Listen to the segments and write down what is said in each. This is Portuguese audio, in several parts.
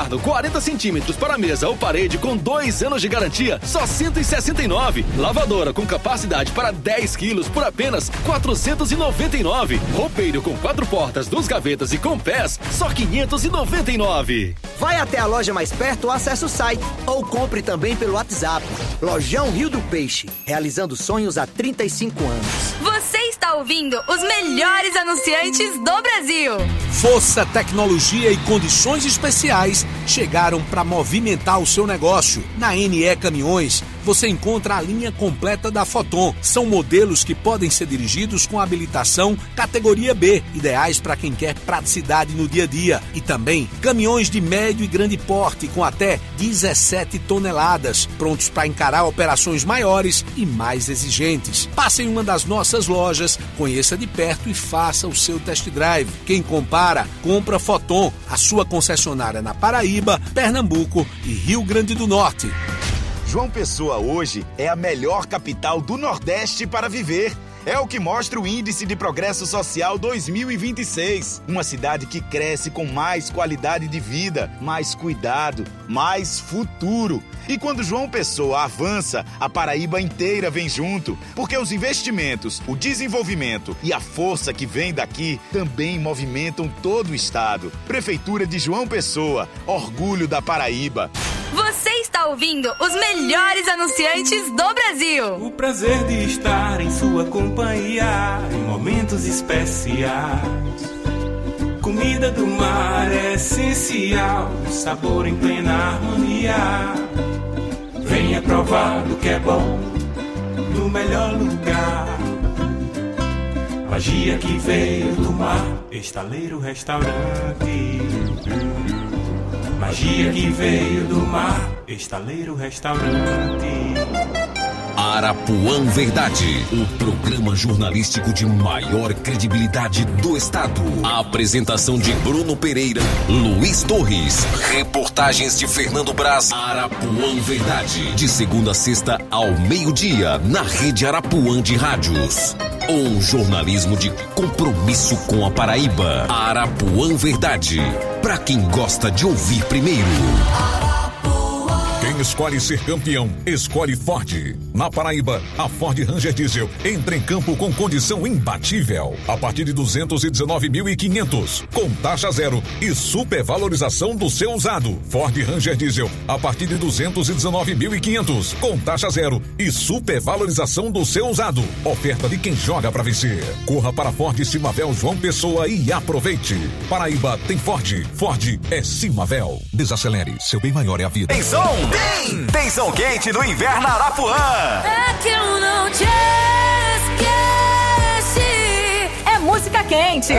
Bernardo, 40 centímetros para mesa ou parede com 2 anos de garantia, só R$ 169. Lavadora com capacidade para 10 quilos por apenas R$ 499. Roupeiro com 4 portas, 2 gavetas e com pés, só R$ 599. Vai até a loja mais perto ou acesse o site. Ou compre também pelo WhatsApp. Lojão Rio do Peixe, realizando sonhos há 35 anos. Você está ouvindo os melhores anunciantes do Brasil. Força, tecnologia e condições especiais chegaram para movimentar o seu negócio. Na NE Caminhões, você encontra a linha completa da Foton. São modelos que podem ser dirigidos com habilitação categoria B, ideais para quem quer praticidade no dia a dia. E também caminhões de médio e grande porte com até 17 toneladas, prontos para encarar operações maiores e mais exigentes. Passe em uma das nossas lojas, conheça de perto e faça o seu test drive. Quem compara, compra Foton, a sua concessionária na Paraíba, Pernambuco e Rio Grande do Norte. João Pessoa hoje é a melhor capital do Nordeste para viver. É o que mostra o Índice de Progresso Social 2026. Uma cidade que cresce com mais qualidade de vida, mais cuidado, mais futuro. E quando João Pessoa avança, a Paraíba inteira vem junto. Porque os investimentos, o desenvolvimento e a força que vem daqui também movimentam todo o estado. Prefeitura de João Pessoa, orgulho da Paraíba. Você está ouvindo os melhores anunciantes do Brasil. O prazer de estar em sua companhia em momentos especiais. Comida do mar é essencial, sabor em plena harmonia. Venha provar do que é bom no melhor lugar. Magia que veio do mar, Estaleiro Restaurante. Magia que veio do mar, Estaleiro Restaurante. Arapuã Verdade, o programa jornalístico de maior credibilidade do estado. A apresentação de Bruno Pereira, Luiz Torres, reportagens de Fernando Braz. Arapuã Verdade, de segunda a sexta ao meio-dia, na rede Arapuã de rádios. Um jornalismo de compromisso com a Paraíba. Arapuã Verdade, pra quem gosta de ouvir primeiro. Quem escolhe ser campeão, escolhe Ford. Na Paraíba, a Ford Ranger Diesel entra em campo com condição imbatível. A partir de 219.500, com taxa zero e supervalorização do seu usado. Ford Ranger Diesel, a partir de 219.500, com taxa zero e supervalorização do seu usado. Oferta de quem joga pra vencer. Corra para Ford Simavel João Pessoa e aproveite. Paraíba tem Ford. Ford é Simavel. Desacelere, seu bem maior é a vida. Tem som? Tem som quente no Inverno Arapuã. É que eu não te esqueci. É música quente.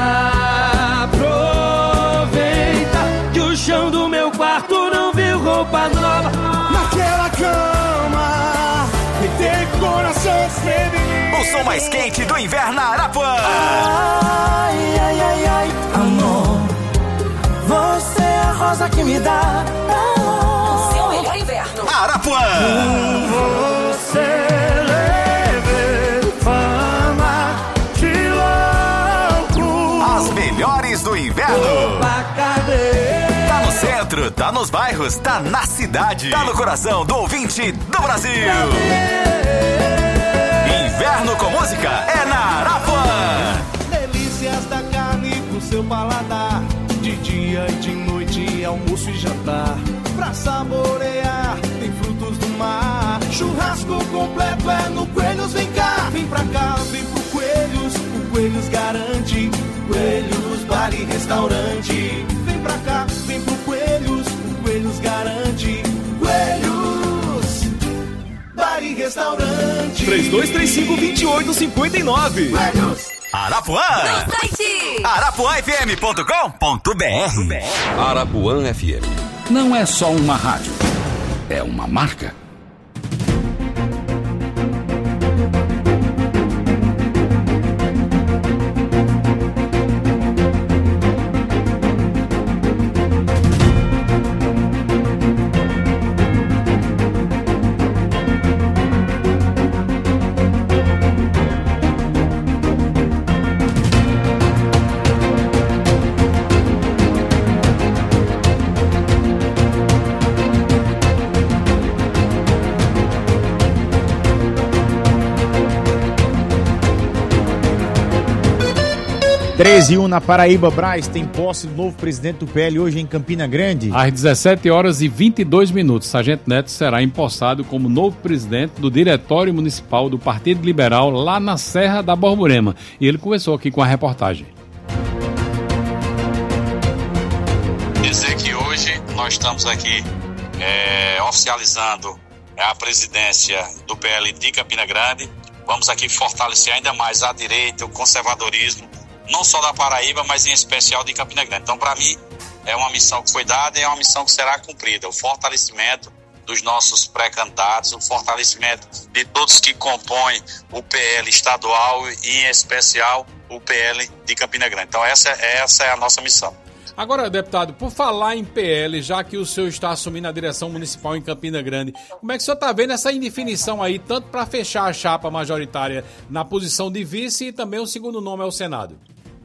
Aproveita que o chão do meu quarto não viu roupa nova. Naquela cama que tem coração feminino. O som mais quente do Inverno Arapuã. Ai, ai, ai, ai, amor, você é a rosa que me dá Seu melhor inverno. Arapuã. Você leve fama de louco. As melhores do inverno. Tá no centro, tá nos bairros, tá na cidade. Tá no coração do ouvinte do Brasil. Inverno com música é na Arapuã. Delícias da carne pro seu paladar. De dia e de noite, almoço e jantar. Pra saborear, tem frutos do mar. Churrasco completo é no Coelhos, vem cá. Vem pra cá, vem pro Coelhos. O Coelhos garante. Coelhos, bar e restaurante. Vem pra cá, vem pro Coelhos. O Coelhos garante. Coelhos, bar e restaurante. 3235-2859. Coelhos. Arapuã. No site arapuãfm.com.br. Arapuã FM. Não é só uma rádio, é uma marca. 13h01 na Paraíba. Braz, tem posse do novo presidente do PL hoje em Campina Grande. Às 17h22, Sargento Neto será empossado como novo presidente do Diretório Municipal do Partido Liberal lá na Serra da Borborema. E ele conversou aqui com a reportagem. Dizer que hoje nós estamos aqui oficializando a presidência do PL de Campina Grande. Vamos aqui fortalecer ainda mais a direita, o conservadorismo, não só da Paraíba, mas em especial de Campina Grande. Então, para mim, é uma missão que foi dada e é uma missão que será cumprida. O fortalecimento dos nossos pré-candidatos, o fortalecimento de todos que compõem o PL estadual e, em especial, o PL de Campina Grande. Então, essa é a nossa missão. Agora, deputado, por falar em PL, já que o senhor está assumindo a direção municipal em Campina Grande, como é que o senhor está vendo essa indefinição aí, tanto para fechar a chapa majoritária na posição de vice e também o segundo nome ao Senado?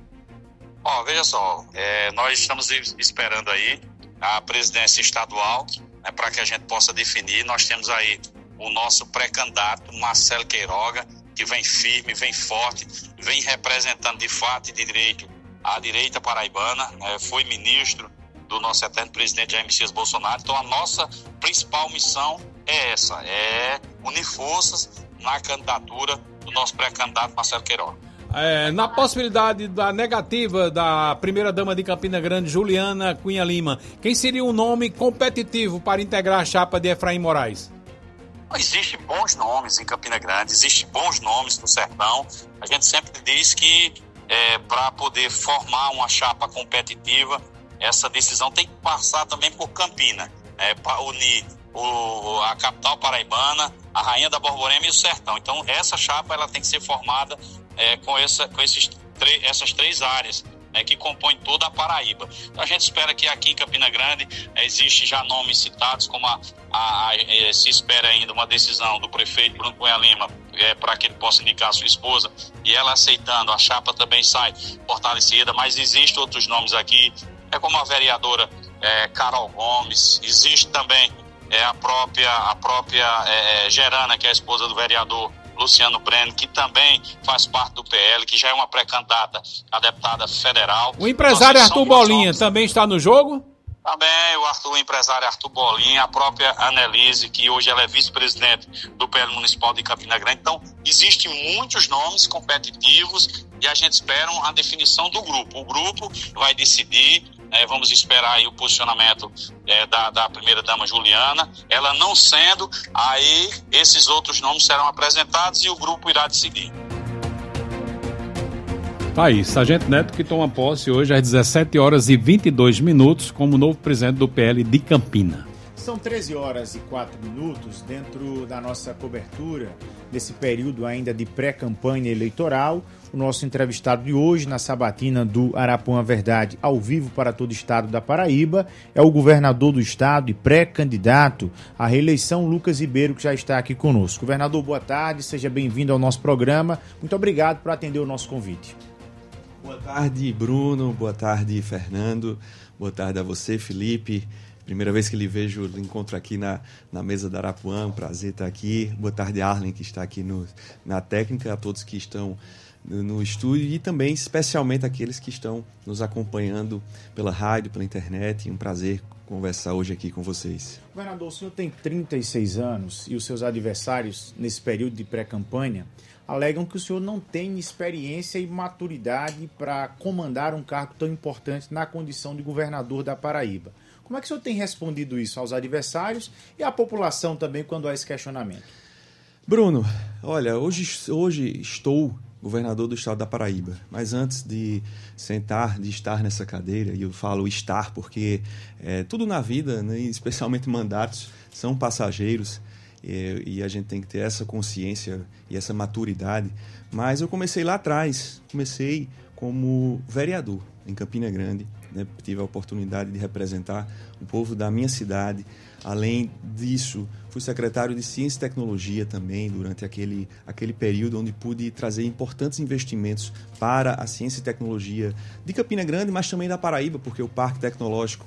Veja só, nós estamos esperando aí a presidência estadual, para que a gente possa definir. Nós temos aí o nosso pré-candidato, Marcelo Queiroga, que vem firme, vem forte, vem representando de fato e de direito a direita paraibana, foi ministro do nosso eterno presidente Jair Messias Bolsonaro. Então a nossa principal missão é essa, é unir forças na candidatura do nosso pré-candidato Marcelo Queiroga. Na possibilidade da negativa da primeira-dama de Campina Grande, Juliana Cunha Lima, quem seria um nome competitivo para integrar a chapa de Efraim Moraes? Existem bons nomes em Campina Grande, existem bons nomes no sertão. A gente sempre diz que para poder formar uma chapa competitiva, essa decisão tem que passar também por Campina, para unir a capital paraibana, a Rainha da Borborema e o sertão. Então essa chapa ela tem que ser formada com essas três áreas, que compõem toda a Paraíba. Então a gente espera que aqui em Campina Grande existe já nomes citados, como se espera ainda uma decisão do prefeito Bruno Cunha Lima para que ele possa indicar a sua esposa, e ela aceitando, a chapa também sai fortalecida, mas existem outros nomes aqui, como a vereadora Carol Gomes, existe também a própria Gerana, que é a esposa do vereador Luciano Breno, que também faz parte do PL, que já é uma pré-candidata a deputada federal. O empresário Arthur Bolinha também está no jogo? Também o empresário Arthur Bolinha, a própria Annelise, que hoje ela é vice-presidente do PL Municipal de Campina Grande. Então, existem muitos nomes competitivos e a gente espera a definição do grupo. O grupo vai decidir, vamos esperar aí o posicionamento da primeira-dama Juliana. Ela não sendo, aí esses outros nomes serão apresentados e o grupo irá decidir. Tá aí, Sargento Neto, que toma posse hoje às 17h22 como novo presidente do PL de Campina. São 13h04 dentro da nossa cobertura desse período ainda de pré-campanha eleitoral. O nosso entrevistado de hoje na sabatina do Arapuã Verdade, ao vivo para todo o estado da Paraíba, é o governador do estado e pré-candidato à reeleição, Lucas Ribeiro, que já está aqui conosco. Governador, boa tarde, seja bem-vindo ao nosso programa. Muito obrigado por atender o nosso convite. Boa tarde, Bruno. Boa tarde, Fernando. Boa tarde a você, Felipe. Primeira vez que lhe vejo, lhe encontro aqui na mesa da Arapuã. Um prazer estar aqui. Boa tarde, Arlen, que está aqui na técnica, a todos que estão no estúdio e também, especialmente, aqueles que estão nos acompanhando pela rádio, pela internet. Um prazer conversar hoje aqui com vocês. Governador, o senhor tem 36 anos e os seus adversários, nesse período de pré-campanha, alegam que o senhor não tem experiência e maturidade para comandar um cargo tão importante na condição de governador da Paraíba. Como é que o senhor tem respondido isso aos adversários e à população também quando há esse questionamento? Bruno, olha, hoje estou governador do estado da Paraíba, mas antes de estar nessa cadeira, e eu falo estar porque tudo na vida, né, especialmente mandatos, são passageiros, e a gente tem que ter essa consciência e essa maturidade. Mas eu comecei lá atrás, comecei como vereador em Campina Grande, né? Tive a oportunidade de representar o povo da minha cidade. Além disso, fui secretário de Ciência e Tecnologia também durante aquele período onde pude trazer importantes investimentos para a ciência e tecnologia de Campina Grande, mas também da Paraíba, porque o Parque Tecnológico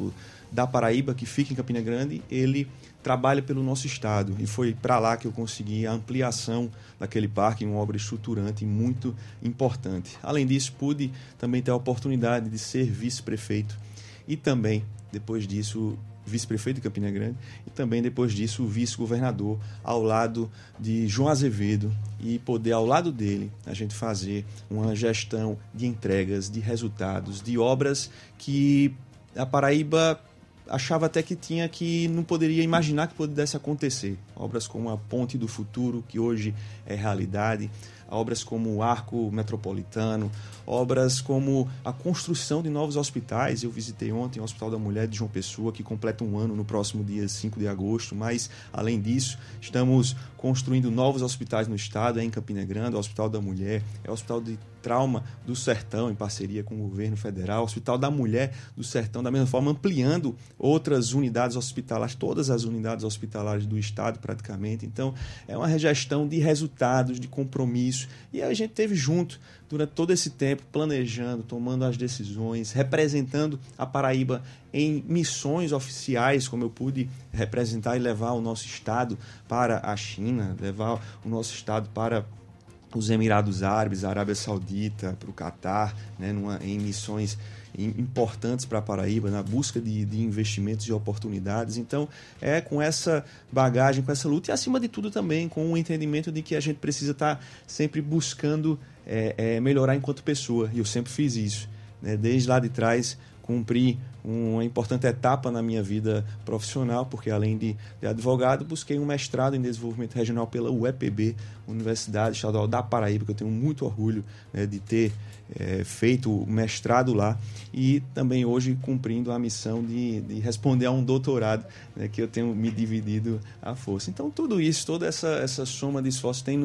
da Paraíba, que fica em Campina Grande, ele trabalha pelo nosso estado, e foi para lá que eu consegui a ampliação daquele parque, uma obra estruturante muito importante. Além disso, pude também ter a oportunidade de ser vice-prefeito e também, depois disso, vice-prefeito de Campina Grande, e também depois disso vice-governador ao lado de João Azevedo, e poder ao lado dele a gente fazer uma gestão de entregas, de resultados, de obras que a Paraíba achava até que não poderia imaginar que pudesse acontecer. Obras como a Ponte do Futuro, que hoje é realidade, obras como o Arco Metropolitano, obras como a construção de novos hospitais. Eu visitei ontem o Hospital da Mulher de João Pessoa, que completa 1 ano no próximo dia 5 de agosto, mas, além disso, estamos construindo novos hospitais no estado, em Campina Grande, o Hospital da Mulher, é o Hospital de Trauma do Sertão, em parceria com o governo federal, o Hospital da Mulher do Sertão, da mesma forma, ampliando outras unidades hospitalares, todas as unidades hospitalares do estado, praticamente. Então, é uma gestão de resultados, de compromisso, e a gente teve junto durante todo esse tempo, planejando, tomando as decisões, representando a Paraíba em missões oficiais, como eu pude representar e levar o nosso estado para a China, levar o nosso estado para os Emirados Árabes, a Arábia Saudita, para o Catar, né, em missões importantes para a Paraíba, na busca de investimentos e oportunidades. Então, é com essa bagagem, com essa luta, e acima de tudo também com o entendimento de que a gente precisa estar sempre buscando melhorar enquanto pessoa, e eu sempre fiz isso, né? Desde lá de trás, cumpri uma importante etapa na minha vida profissional, porque além de advogado, busquei um mestrado em desenvolvimento regional pela UEPB, Universidade Estadual da Paraíba, que eu tenho muito orgulho, né, de ter feito o mestrado lá, e também hoje cumprindo a missão de responder a um doutorado, né, que eu tenho me dividido à força. Então tudo isso, toda essa soma de esforços tem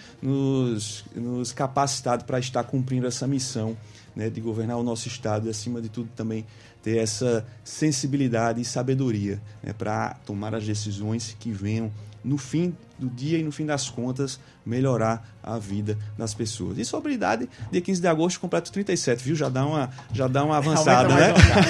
nos capacitado para estar cumprindo essa missão, né, de governar o nosso estado, e acima de tudo também ter essa sensibilidade e sabedoria, né, para tomar as decisões que venham no fim do dia e no fim das contas melhorar a vida das pessoas. E sobre a idade, dia 15 de agosto completo 37, viu? Já dá uma avançada, né?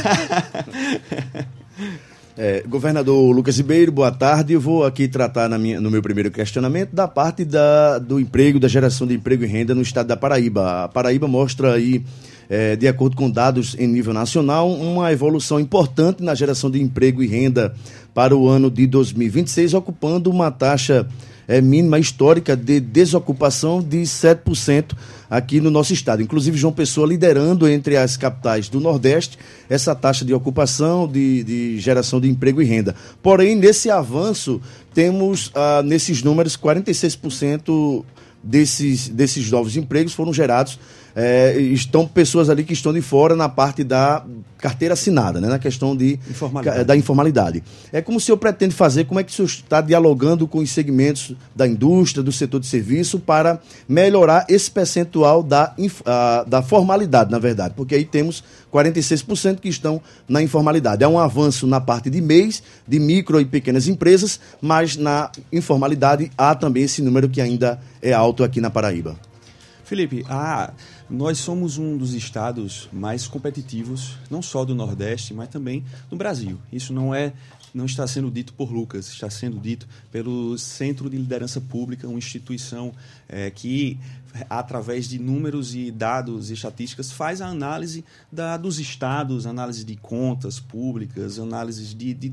Governador Lucas Ribeiro, boa tarde. Eu vou aqui tratar no meu primeiro questionamento da parte do emprego, da geração de emprego e renda no estado da Paraíba. A Paraíba mostra aí, de acordo com dados em nível nacional, uma evolução importante na geração de emprego e renda para o ano de 2026, ocupando uma taxa mínima histórica de desocupação de 7% aqui no nosso estado. Inclusive, João Pessoa liderando entre as capitais do Nordeste essa taxa de ocupação, de geração de emprego e renda. Porém, nesse avanço, temos nesses números 46% desses novos empregos foram gerados, estão pessoas ali que estão de fora na parte da carteira assinada, né, na questão da informalidade. Como o senhor pretende fazer, como é que o senhor está dialogando com os segmentos da indústria, do setor de serviço, para melhorar esse percentual da formalidade, na verdade? Porque aí temos 46% que estão na informalidade. Há um avanço na parte de MEIs, de micro e pequenas empresas, mas na informalidade há também esse número que ainda é alto aqui na Paraíba. Felipe, nós somos um dos estados mais competitivos, não só do Nordeste, mas também do Brasil. Isso não está sendo dito por Lucas, está sendo dito pelo Centro de Liderança Pública, uma instituição que, através de números e dados e estatísticas, faz a análise dos estados, análise de contas públicas, análise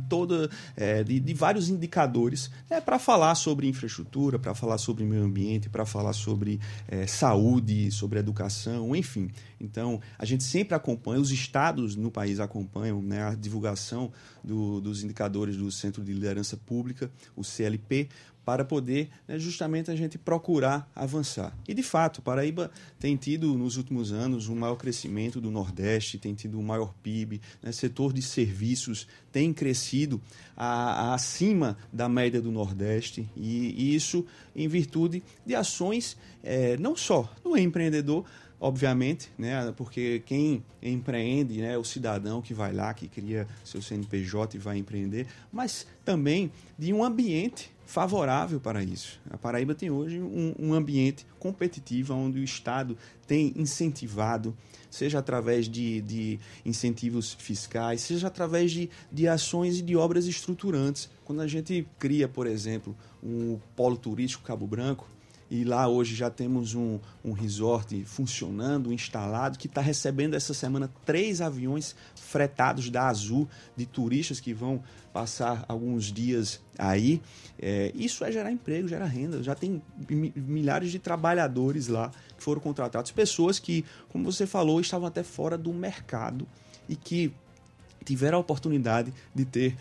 de vários indicadores, para falar sobre infraestrutura, para falar sobre meio ambiente, para falar sobre saúde, sobre educação, enfim. Então, a gente sempre acompanha, os estados no país acompanham, né, a divulgação dos indicadores do Centro de Liderança Pública, o CLP, para poder, né, justamente a gente procurar avançar. E, de fato, Paraíba tem tido, nos últimos anos, um maior crescimento do Nordeste, tem tido um maior PIB, né, setor de serviços tem crescido acima da média do Nordeste, e isso em virtude de ações não só do empreendedor, obviamente, né, porque quem empreende, né, é o cidadão que vai lá, que cria seu CNPJ, CNPJ e vai empreender, mas também de um ambiente favorável para isso. A Paraíba tem hoje um ambiente competitivo onde o Estado tem incentivado, seja através de incentivos fiscais, seja através de ações e de obras estruturantes. Quando a gente cria, por exemplo, um polo turístico Cabo Branco, e lá hoje já temos um resort funcionando, instalado, que está recebendo essa semana 3 aviões fretados da Azul, de turistas que vão passar alguns dias aí. Isso é gerar emprego, gerar renda. Já tem milhares de trabalhadores lá que foram contratados. Pessoas que, como você falou, estavam até fora do mercado e que tiveram a oportunidade de ter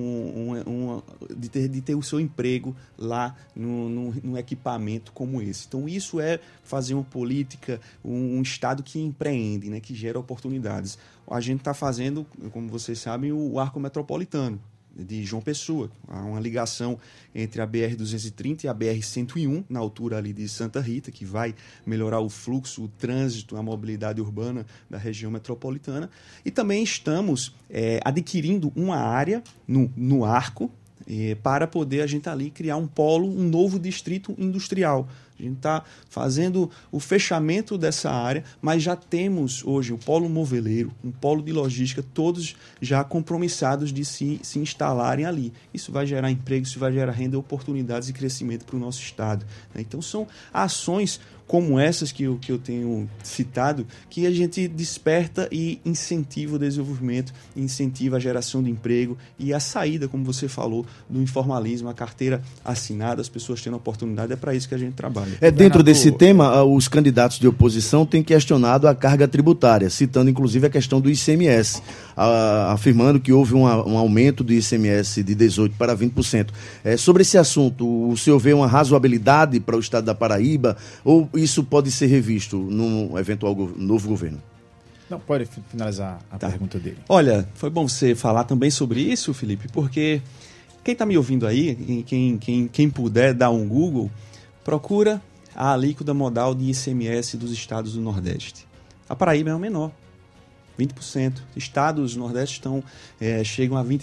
de ter o seu emprego lá num equipamento como esse. Então isso é fazer uma política, um Estado que empreende, né, que gera oportunidades. A gente está fazendo, como vocês sabem, o Arco Metropolitano de João Pessoa. Há uma ligação entre a BR-230 e a BR-101, na altura ali de Santa Rita, que vai melhorar o fluxo, o trânsito, a mobilidade urbana da região metropolitana. E também estamos adquirindo uma área no Arco para poder a gente ali criar um novo distrito industrial. A gente está fazendo o fechamento dessa área, mas já temos hoje o polo moveleiro, um polo de logística, todos já compromissados de se instalarem ali. Isso vai gerar emprego, isso vai gerar renda, oportunidades e crescimento para o nosso Estado. Então são ações como essas que eu tenho citado, que a gente desperta e incentiva o desenvolvimento, incentiva a geração de emprego e a saída, como você falou, do informalismo, a carteira assinada, as pessoas tendo oportunidade, é para isso que a gente trabalha. Dentro desse tema, os candidatos de oposição têm questionado a carga tributária, citando inclusive a questão do ICMS, afirmando que houve um aumento do ICMS de 18% para 20%. Sobre esse assunto, o senhor vê uma razoabilidade para o Estado da Paraíba ou isso pode ser revisto num eventual novo governo? Não, pode finalizar a pergunta dele. Olha, foi bom você falar também sobre isso, Felipe, porque quem está me ouvindo aí, quem puder dar um Google, procura a alíquota modal de ICMS dos estados do Nordeste. A Paraíba é o menor, 20%. Estados do Nordeste chegam a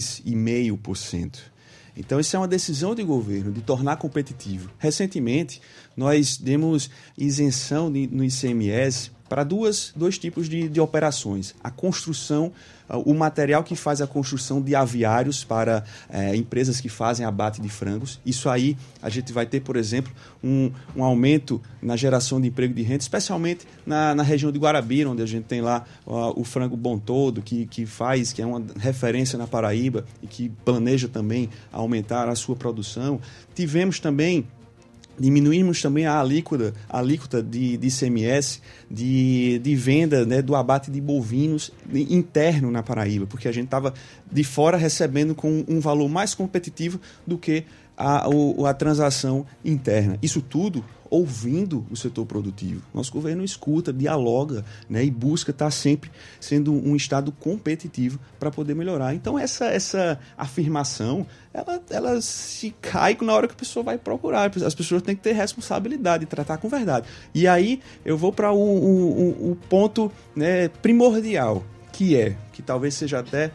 23,5%. Então, isso é uma decisão de governo, de tornar competitivo. Recentemente, nós demos isenção no ICMS para dois tipos de operações. A construção, o material que faz a construção de aviários para empresas que fazem abate de frangos. Isso aí, a gente vai ter, por exemplo, um aumento na geração de emprego e de renda, especialmente na região de Guarabira, onde a gente tem lá o frango Bom Todo, que é uma referência na Paraíba e que planeja também aumentar a sua produção. Diminuímos também a alíquota de ICMS de venda, né, do abate de bovinos interno na Paraíba, porque a gente estava de fora recebendo com um valor mais competitivo do que a transação interna. Isso tudo ouvindo o setor produtivo. Nosso governo escuta, dialoga, né, e busca estar sempre sendo um Estado competitivo para poder melhorar. Então, essa afirmação, ela se cai na hora que a pessoa vai procurar. As pessoas têm que ter responsabilidade, tratar com verdade. E aí, eu vou para o ponto, né, primordial, que talvez seja até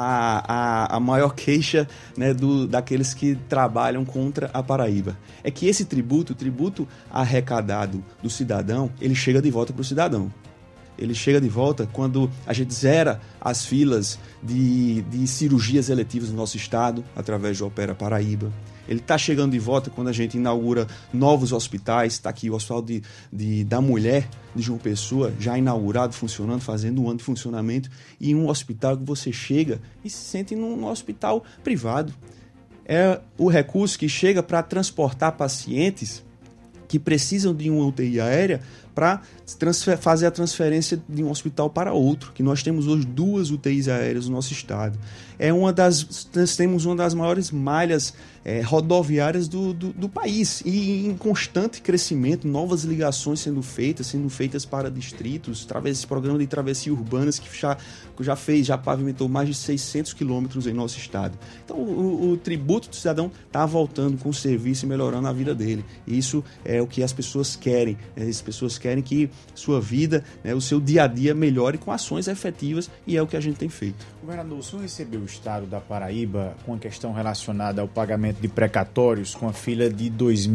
a maior queixa, né, daqueles que trabalham contra a Paraíba. É que esse tributo, o tributo arrecadado do cidadão, ele chega de volta para o cidadão. Ele chega de volta quando a gente zera as filas de cirurgias eletivas no nosso estado, através do Opera Paraíba. Ele está chegando de volta quando a gente inaugura novos hospitais. Está aqui o Hospital da Mulher de João Pessoa, já inaugurado, funcionando, fazendo um ano de funcionamento. E um hospital que você chega e se sente num hospital privado. É o recurso que chega para transportar pacientes que precisam de uma UTI aérea para fazer a transferência de um hospital para outro, que nós temos hoje 2 UTIs aéreas no nosso estado. Nós temos uma das maiores malhas rodoviárias do país e em constante crescimento, novas ligações sendo feitas para distritos, esse programa de travessia urbanas que já pavimentou mais de 600 quilômetros em nosso estado. Então o tributo do cidadão está voltando com o serviço e melhorando a vida dele. E isso é o que as pessoas querem. As pessoas querem querem que sua vida, né, o seu dia a dia melhore com ações efetivas, e é o que a gente tem feito. Governador, o senhor recebeu o estado da Paraíba com a questão relacionada ao pagamento de precatórios com a fila de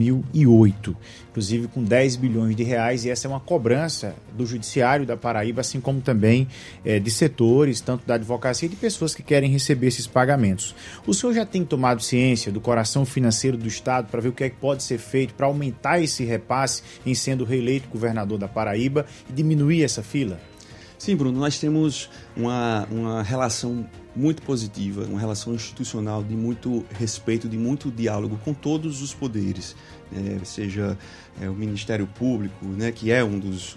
2008, inclusive com 10 bilhões de reais, e essa é uma cobrança do Judiciário da Paraíba, assim como também de setores, tanto da advocacia e de pessoas que querem receber esses pagamentos. O senhor já tem tomado ciência do coração financeiro do estado para ver o que é que pode ser feito para aumentar esse repasse em sendo reeleito governador da Paraíba e diminuir essa fila? Sim, Bruno, nós temos uma relação muito positiva, uma relação institucional de muito respeito, de muito diálogo com todos os poderes, seja o Ministério Público, né, que é um dos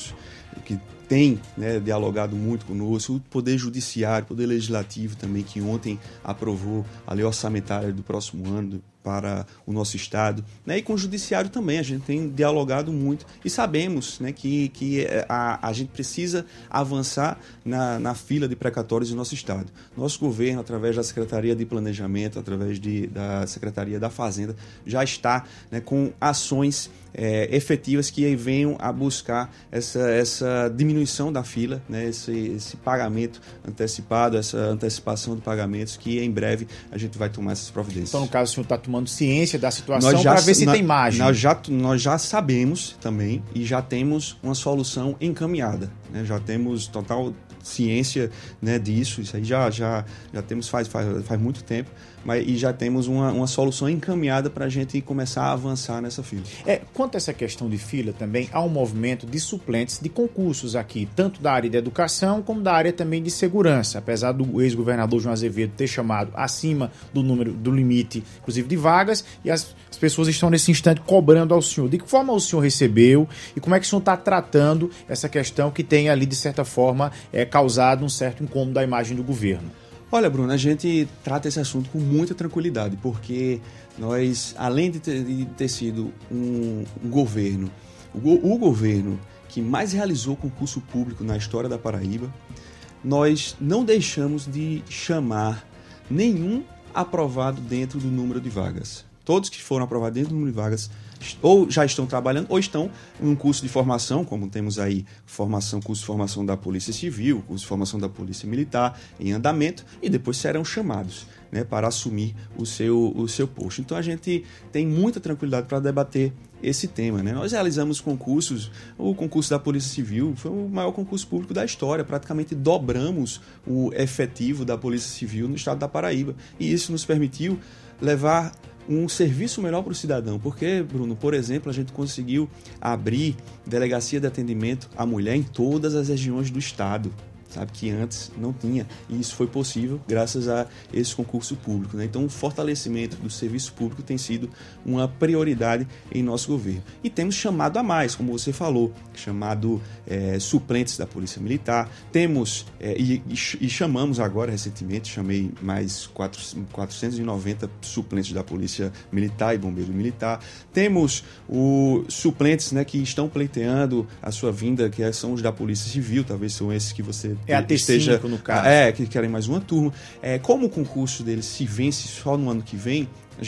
que tem, né, dialogado muito conosco, o Poder Judiciário, o Poder Legislativo também, que ontem aprovou a lei orçamentária do próximo ano para o nosso estado, né, e com o Judiciário também, a gente tem dialogado muito e sabemos, né, que a gente precisa avançar na fila de precatórios do nosso estado. Nosso governo, através da Secretaria de Planejamento, através da Secretaria da Fazenda, já está, né, com ações efetivas que venham a buscar essa diminuição da fila, né, esse pagamento antecipado, essa antecipação de pagamentos, que em breve a gente vai tomar essas providências. Então, no caso, o senhor está tomando ciência da situação para ver se tem margem. Nós já sabemos também e já temos uma solução encaminhada, né, já temos total ciência, né, disso, isso aí já temos faz muito tempo, e já temos uma solução encaminhada para a gente começar a avançar nessa fila. Quanto a essa questão de fila também, há um movimento de suplentes de concursos aqui, tanto da área de educação como da área também de segurança, apesar do ex-governador João Azevedo ter chamado acima do limite, inclusive de vagas, e as pessoas estão nesse instante cobrando ao senhor. De que forma o senhor recebeu e como é que o senhor está tratando essa questão que tem ali, de certa forma, causado um certo incômodo da imagem do governo? Olha, Bruno, a gente trata esse assunto com muita tranquilidade, porque nós, além de ter sido um governo, o governo que mais realizou concurso público na história da Paraíba, nós não deixamos de chamar nenhum aprovado dentro do número de vagas. Todos que foram aprovados dentro do número de vagas ou já estão trabalhando ou estão em um curso de formação, como temos aí curso de formação da Polícia Civil, curso de formação da Polícia Militar em andamento, e depois serão chamados, né, para assumir o seu posto. Então a gente tem muita tranquilidade para debater esse tema, né? Nós realizamos concursos, o concurso da Polícia Civil foi o maior concurso público da história, praticamente dobramos o efetivo da Polícia Civil no estado da Paraíba, e isso nos permitiu levar um serviço melhor para o cidadão, porque, Bruno, por exemplo, a gente conseguiu abrir delegacia de atendimento à mulher em todas as regiões do estado, sabe, que antes não tinha, e isso foi possível graças a esse concurso público, né? Então, o fortalecimento do serviço público tem sido uma prioridade em nosso governo. E temos chamado a mais, como você falou, chamado suplentes da Polícia Militar, temos, e chamamos agora recentemente, chamei mais 490 suplentes da Polícia Militar e Bombeiro Militar, temos os suplentes, né, que estão pleiteando a sua vinda, que são os da Polícia Civil, talvez são esses que você a T5, no caso. Que querem mais uma turma. Como o concurso deles se vence só no ano que vem,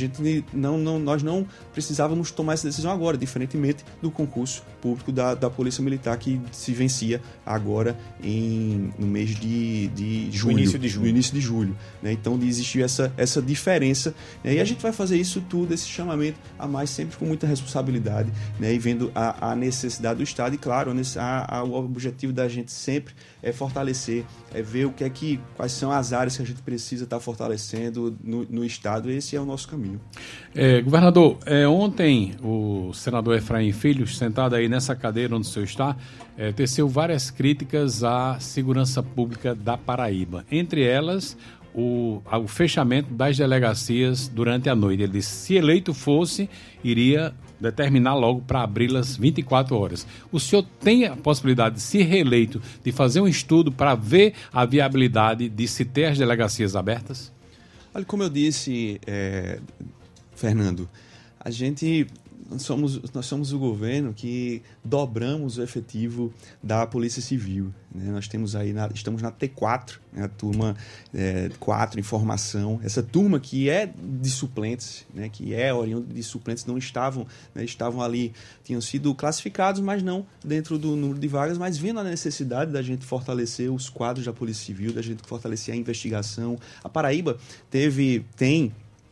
nós não precisávamos tomar essa decisão agora, diferentemente do concurso público da Polícia Militar, que se vencia agora no mês de julho. No início de julho. Né? Então existiu essa diferença, né? E a gente vai fazer isso tudo, esse chamamento a mais, sempre com muita responsabilidade, né? E vendo a necessidade do Estado, e claro, o objetivo da gente sempre é fortalecer, ver quais são as áreas que a gente precisa estar fortalecendo no Estado. Esse é o nosso caminho. Governador, ontem o senador Efraim Filho, sentado aí nessa cadeira onde o senhor está, teceu várias críticas à segurança pública da Paraíba. Entre elas, o fechamento das delegacias durante a noite. Ele disse que, se eleito fosse, iria determinar logo para abri-las 24 horas. O senhor tem a possibilidade, de, se reeleito, de fazer um estudo para ver a viabilidade de se ter as delegacias abertas? Olha, como eu disse, Fernando, a gente nós somos o governo que dobramos o efetivo da Polícia Civil, né? Nós temos aí, estamos na T4, né? A turma 4, informação. Essa turma que é de suplentes, né? Que é oriunda de suplentes, não estavam, né? Estavam ali, tinham sido classificados, mas não dentro do número de vagas, mas vendo a necessidade da gente fortalecer os quadros da Polícia Civil, da gente fortalecer a investigação. A Paraíba tem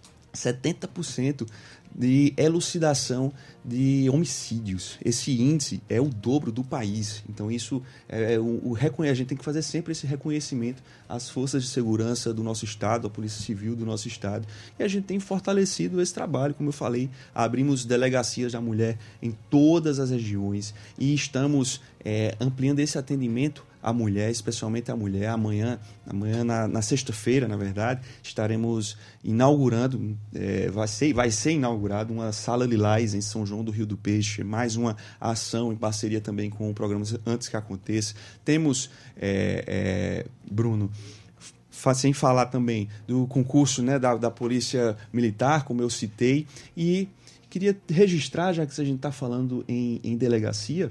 70% de elucidação de homicídios. Esse índice é o dobro do país. Então, isso a gente tem que fazer sempre esse reconhecimento às forças de segurança do nosso Estado, à Polícia Civil do nosso Estado. E a gente tem fortalecido esse trabalho, como eu falei, abrimos delegacias da mulher em todas as regiões e estamos ampliando esse atendimento à mulher, especialmente à mulher. Amanhã na sexta-feira, na verdade, estaremos inaugurando, vai ser inaugurado uma Sala Lilás em São João do Rio do Peixe, mais uma ação em parceria também com o programa Antes que Aconteça. Temos, Bruno, sem falar também do concurso, né, da Polícia Militar, como eu citei, e queria registrar, já que a gente está falando em delegacia,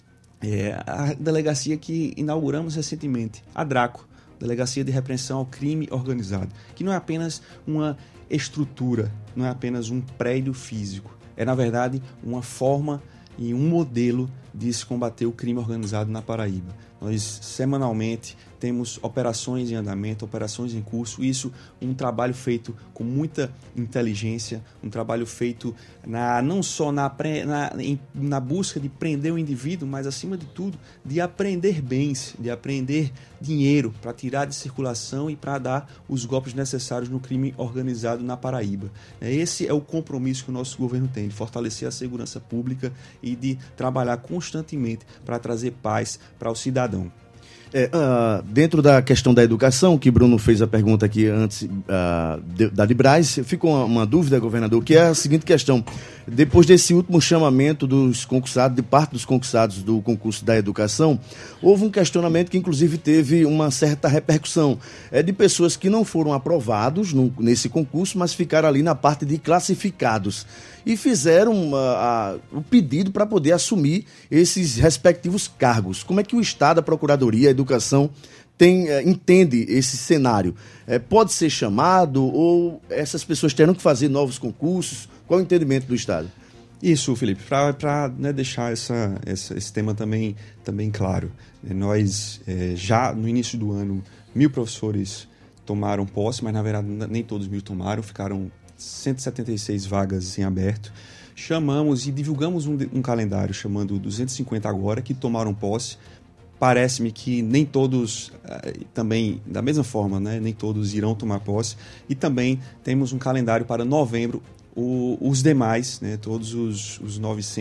a delegacia que inauguramos recentemente, a DRACO, Delegacia de Repreensão ao Crime Organizado, que não é apenas uma estrutura, não é apenas um prédio físico, é na verdade uma forma e um modelo de se combater o crime organizado na Paraíba. Nós semanalmente temos operações em andamento, operações em curso, isso um trabalho feito com muita inteligência, um trabalho feito não só na busca de prender o indivíduo, mas acima de tudo de apreender bens, de apreender dinheiro para tirar de circulação e para dar os golpes necessários no crime organizado na Paraíba. Esse é o compromisso que o nosso governo tem, de fortalecer a segurança pública e de trabalhar constantemente para trazer paz para o cidadão. Dentro da questão da educação, que Bruno fez a pergunta aqui antes da de Braz, ficou uma dúvida, governador, que é a seguinte questão: depois desse último chamamento dos concursados, de parte dos concursados do concurso da educação, houve um questionamento que inclusive teve uma certa repercussão, de pessoas que não foram aprovados nesse concurso, mas ficaram ali na parte de classificados e fizeram o pedido para poder assumir esses respectivos cargos. Como é que o Estado, a Procuradoria, a Educação entende esse cenário? Pode ser chamado ou essas pessoas terão que fazer novos concursos? Qual é o entendimento do Estado? Isso, Felipe, para deixar esse tema também claro. Nós, já no início do ano, 1.000 professores tomaram posse, mas na verdade nem todos 1.000 tomaram, ficaram 176 vagas em aberto. Chamamos e divulgamos um calendário chamando 250 agora, que tomaram posse. Parece-me que nem todos, também da mesma forma, né, nem todos irão tomar posse. E também temos um calendário para novembro, os demais, né, todos os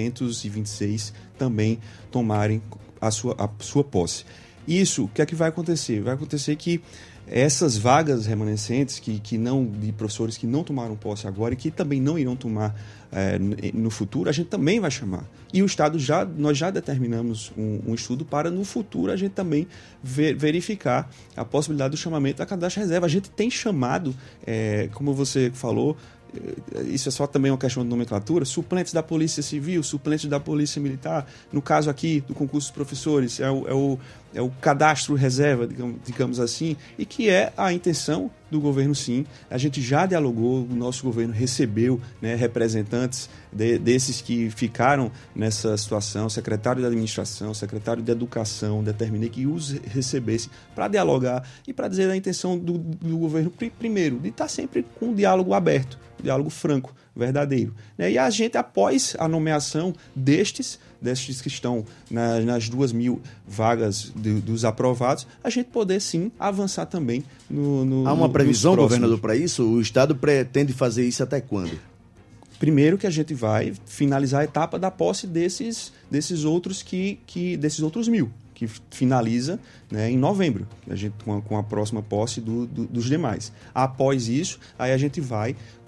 926 também tomarem a sua posse. Isso, o que é que vai acontecer? Vai acontecer que essas vagas remanescentes de professores que não tomaram posse agora e que também não irão tomar no futuro, a gente também vai chamar. E o Estado nós já determinamos um estudo para no futuro a gente também verificar a possibilidade do chamamento da cadastro reserva. A gente tem chamado, como você falou, isso é só também uma questão de nomenclatura, suplentes da Polícia Civil, suplentes da Polícia Militar. No caso aqui do concurso dos professores, é o cadastro reserva, digamos assim, e que é a intenção do governo, sim. A gente já dialogou, o nosso governo recebeu, né, representantes desses que ficaram nessa situação, secretário de Administração, secretário de Educação, determinei que os recebesse para dialogar e para dizer a intenção do governo, primeiro, de estar sempre com um diálogo aberto, diálogo franco, verdadeiro. Né? E a gente, após a nomeação destes que estão nas 2.000 vagas dos aprovados, a gente poder, sim, avançar também no Há uma previsão, governador, para isso? O Estado pretende fazer isso até quando? Primeiro que a gente vai finalizar a etapa da posse desses outros desses outros 1.000, que finaliza, né, em novembro, a gente, com a próxima posse dos demais. Após isso, aí a gente vai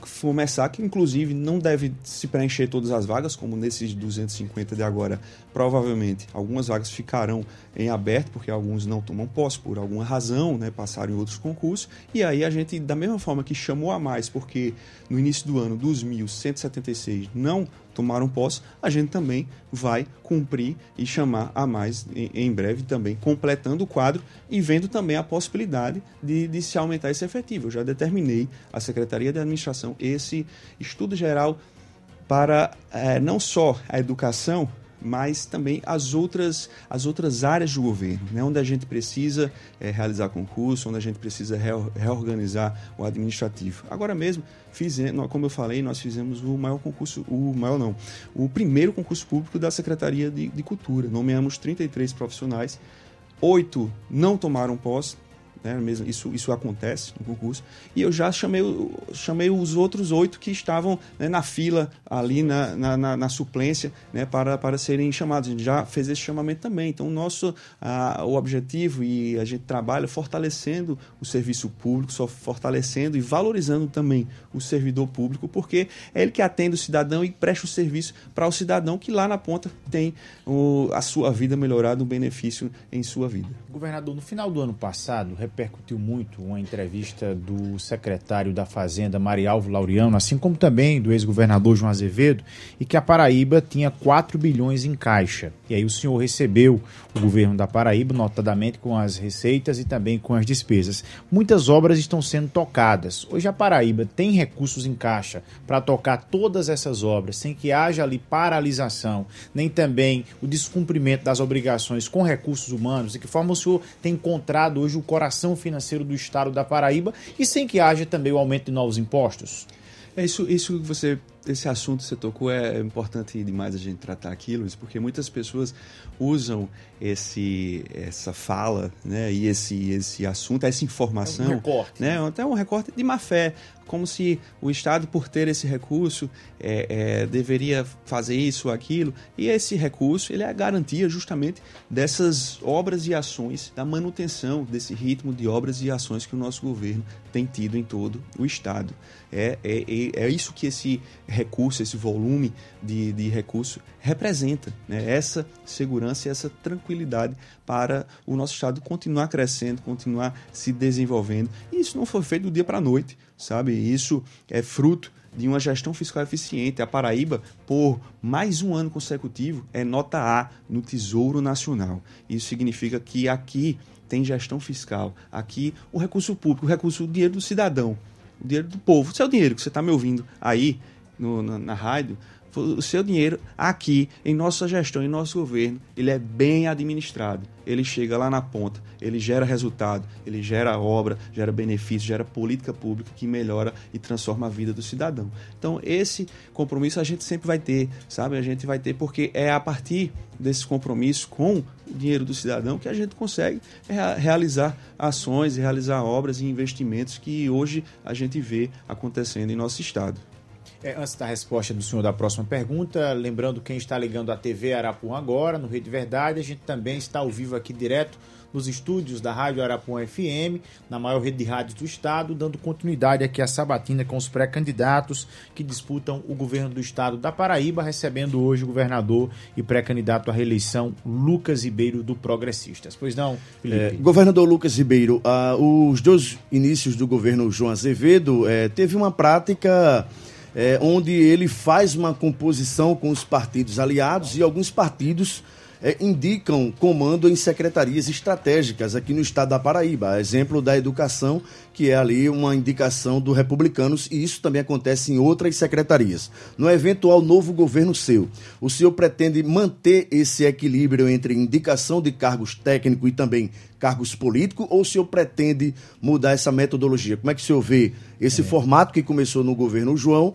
começar, que inclusive não deve se preencher todas as vagas, como nesses 250 de agora, provavelmente algumas vagas ficarão em aberto, porque alguns não tomam posse por alguma razão, né, passaram em outros concursos, e aí a gente, da mesma forma que chamou a mais, porque no início do ano 2.176 não tomaram posse, a gente também vai cumprir e chamar a mais em breve também, completando o quadro e vendo também a possibilidade de se aumentar esse efetivo. Eu já determinei à Secretaria de Administração esse estudo geral para não só a educação, mas também as outras áreas do governo, né? Onde a gente precisa realizar concurso, onde a gente precisa reorganizar o administrativo. Agora mesmo, como eu falei, nós fizemos o primeiro concurso público da Secretaria de Cultura. Nomeamos 33 profissionais, 8 não tomaram posse, né? Isso acontece no concurso, e eu já chamei os outros 8 que estavam, né, na fila ali na suplência, né, para serem chamados. A gente já fez esse chamamento também. Então o objetivo, e a gente trabalha fortalecendo o serviço público, só fortalecendo e valorizando também o servidor público, porque é ele que atende o cidadão e presta o serviço para o cidadão que lá na ponta tem a sua vida melhorada, um benefício em sua vida. Governador, no final do ano passado, repercutiu muito uma entrevista do secretário da Fazenda, Marialvo Laureano, assim como também do ex-governador João Azevedo, e que a Paraíba tinha 4 bilhões em caixa. E aí o senhor recebeu o governo da Paraíba, notadamente com as receitas e também com as despesas. Muitas obras estão sendo tocadas. Hoje a Paraíba tem recursos em caixa para tocar todas essas obras, sem que haja ali paralisação, nem também o descumprimento das obrigações com recursos humanos. De que forma o senhor tem encontrado hoje o coração financeiro do estado da Paraíba e sem que haja também o aumento de novos impostos? Esse assunto que você tocou é importante demais a gente tratar aqui, Luiz, porque muitas pessoas usam essa fala, né, e esse assunto, essa informação, até um recorte de má fé, como se o Estado, por ter esse recurso, deveria fazer isso ou aquilo, e esse recurso ele é a garantia justamente dessas obras e ações, da manutenção desse ritmo de obras e ações que o nosso governo tem tido em todo o Estado. É isso que esse recurso, esse volume de recurso representa, né? Essa segurança e essa tranquilidade para o nosso Estado continuar crescendo, continuar se desenvolvendo. E isso não foi feito do dia para a noite, sabe? Isso é fruto de uma gestão fiscal eficiente. A Paraíba, por mais um ano consecutivo, é nota A no Tesouro Nacional. Isso significa que aqui tem gestão fiscal, aqui o recurso público, o dinheiro do cidadão, o dinheiro do povo, o seu dinheiro que você está me ouvindo aí na rádio, o seu dinheiro aqui, em nossa gestão, em nosso governo, ele é bem administrado. Ele chega lá na ponta, ele gera resultado, ele gera obra, gera benefício, gera política pública que melhora e transforma a vida do cidadão. Então, esse compromisso a gente sempre vai ter, sabe? A gente vai ter porque é a partir desse compromisso com o dinheiro do cidadão que a gente consegue realizar ações, realizar obras e investimentos que hoje a gente vê acontecendo em nosso estado. Antes da resposta do senhor da próxima pergunta, lembrando quem está ligando a TV Arapuã agora, no Rede Verdade, a gente também está ao vivo aqui direto nos estúdios da Rádio Arapuã FM, na maior rede de rádios do estado, dando continuidade aqui à sabatina com os pré-candidatos que disputam o governo do estado da Paraíba, recebendo hoje o governador e pré-candidato à reeleição Lucas Ribeiro do Progressistas. Pois não, Felipe? Governador Lucas Ribeiro, os dois inícios do governo João Azevedo teve uma prática onde ele faz uma composição com os partidos aliados e alguns partidos indicam comando em secretarias estratégicas aqui no estado da Paraíba. Exemplo da educação, que é ali uma indicação do Republicanos, e isso também acontece em outras secretarias. No eventual novo governo seu, o senhor pretende manter esse equilíbrio entre indicação de cargos técnicos e também cargos políticos, ou o senhor pretende mudar essa metodologia? Como é que o senhor vê esse formato que começou no governo João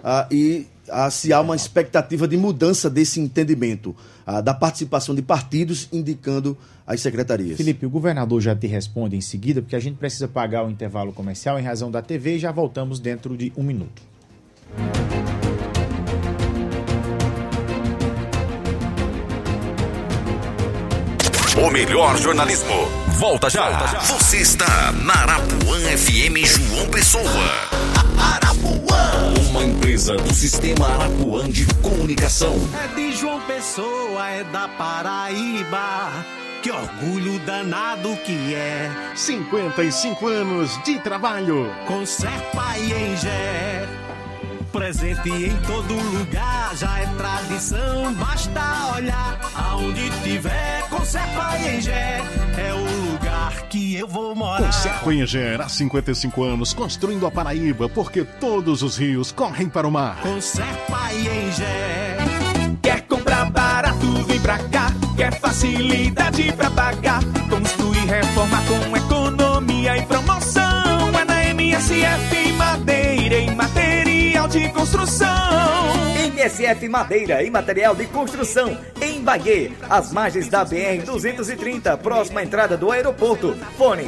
se há uma expectativa de mudança desse entendimento, da participação de partidos indicando as secretarias? Felipe, o governador já te responde em seguida, porque a gente precisa pagar o intervalo comercial em razão da TV e já voltamos dentro de 1 minuto. O melhor jornalismo. Volta já. Você está na Arapuã FM João Pessoa. Arapuã. empresa do Sistema Arapuã de Comunicação. É de João Pessoa, é da Paraíba. Que orgulho danado que é. 55 anos de trabalho. Com Serpa e Engé. Presente em todo lugar, já é tradição. Basta olhar aonde tiver. Com Serpa e Engé é o lugar que eu vou morar. Com Serpa e Engé, há 55 anos, construindo a Paraíba, porque todos os rios correm para o mar. Com Serpa e Engé. Quer comprar barato, vem pra cá. Quer facilidade pra pagar. Construir, reforma com economia e promoção. É na MSF Madeira e Material de Construção. MSF Madeira e Material de Construção, em Baguê, às margens da BR-230, próxima à entrada do aeroporto. Fone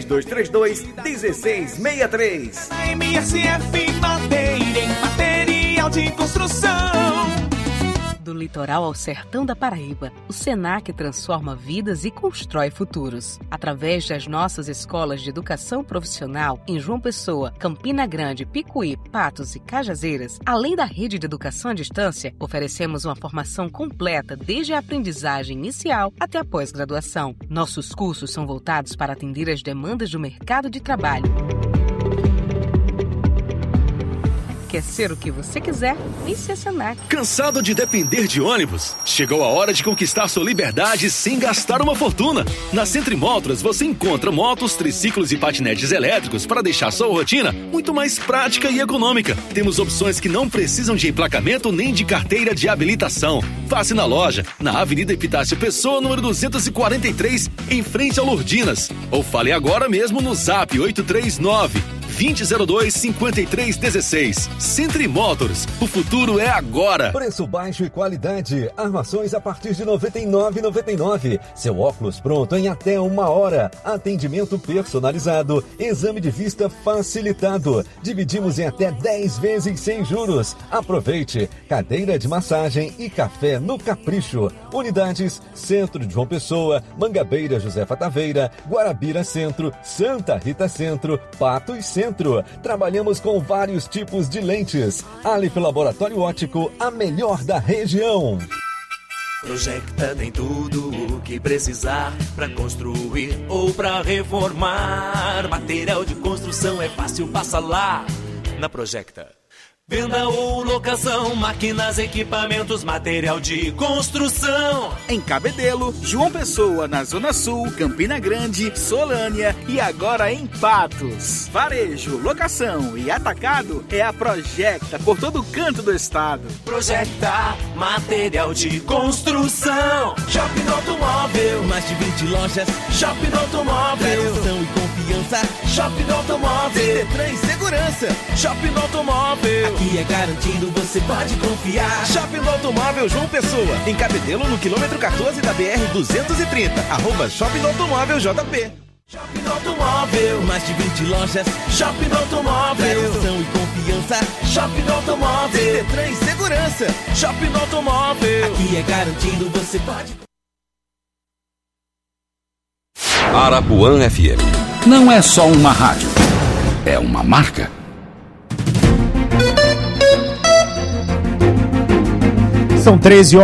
3232-1663. MSF Madeira e Material de Construção. Do litoral ao sertão da Paraíba, o Senac transforma vidas e constrói futuros. Através das nossas escolas de educação profissional em João Pessoa, Campina Grande, Picuí, Patos e Cajazeiras, além da rede de educação à distância, oferecemos uma formação completa desde a aprendizagem inicial até a pós-graduação. Nossos cursos são voltados para atender as demandas do mercado de trabalho. Quer ser o que você quiser? Vem ser Senac. Cansado de depender de ônibus? Chegou a hora de conquistar sua liberdade sem gastar uma fortuna. Na Centro Motors você encontra motos, triciclos e patinetes elétricos para deixar sua rotina muito mais prática e econômica. Temos opções que não precisam de emplacamento nem de carteira de habilitação. Passe na loja, na Avenida Epitácio Pessoa, número 243, em frente ao Lourdinas. Ou fale agora mesmo no Zap 839-2002-5316. Centro Motors, o futuro é agora. Preço baixo e qualidade. Armações a partir de R$ 99,99. Seu óculos pronto em até 1 hora. Atendimento personalizado. Exame de vista facilitado. Dividimos em até 10 vezes sem juros. Aproveite. Cadeira de massagem e café no Capricho. Unidades: Centro de João Pessoa, Mangabeira Josefa Taveira, Guarabira Centro, Santa Rita Centro, Patos Centro. Trabalhamos com vários tipos de lentes. Alif Laboratório Óptico, a melhor da região. Projecta tem tudo o que precisar pra construir ou pra reformar. Material de construção é fácil, passa lá na Projecta. Venda ou locação, máquinas, equipamentos, material de construção. Em Cabedelo, João Pessoa, na Zona Sul, Campina Grande, Solânia e agora em Patos. Varejo, locação e atacado é a Projecta por todo canto do estado. Projecta, material de construção. Shopping Automóvel, mais de 20 lojas. Shopping Automóvel, tradição e confiança. Shopping Automóvel, Detran e segurança. Shopping Automóvel, aqui é garantido, você pode confiar. Shopping Automóvel João Pessoa, em Cabedelo, no quilômetro 14 da BR-230. Shopping Automóvel JP. Shopping Automóvel, mais de 20 lojas. Shopping Automóvel, tradição e confiança. Shopping Automóvel, Detran e segurança. Shopping Automóvel, aqui é garantido, você pode. Arapuã FM não é só uma rádio, é uma marca. São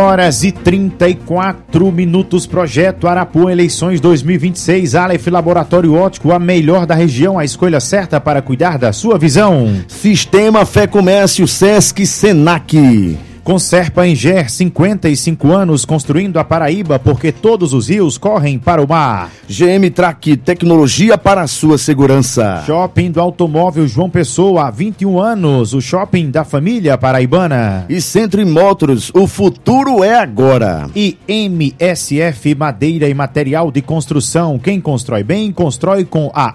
13h34. Projeto Arapuã Eleições 2026. Aleph Laboratório Óptico, a melhor da região, a escolha certa para cuidar da sua visão. Sistema Fé Comércio Sesc Senac. Com Serpa Engé, 55 anos construindo a Paraíba, porque todos os rios correm para o mar. GM Track, tecnologia para a sua segurança. Shopping do Automóvel João Pessoa, há 21 anos, o shopping da família paraibana. E Centro Motors, o futuro é agora. E MSF Madeira e Material de Construção, quem constrói bem, constrói com a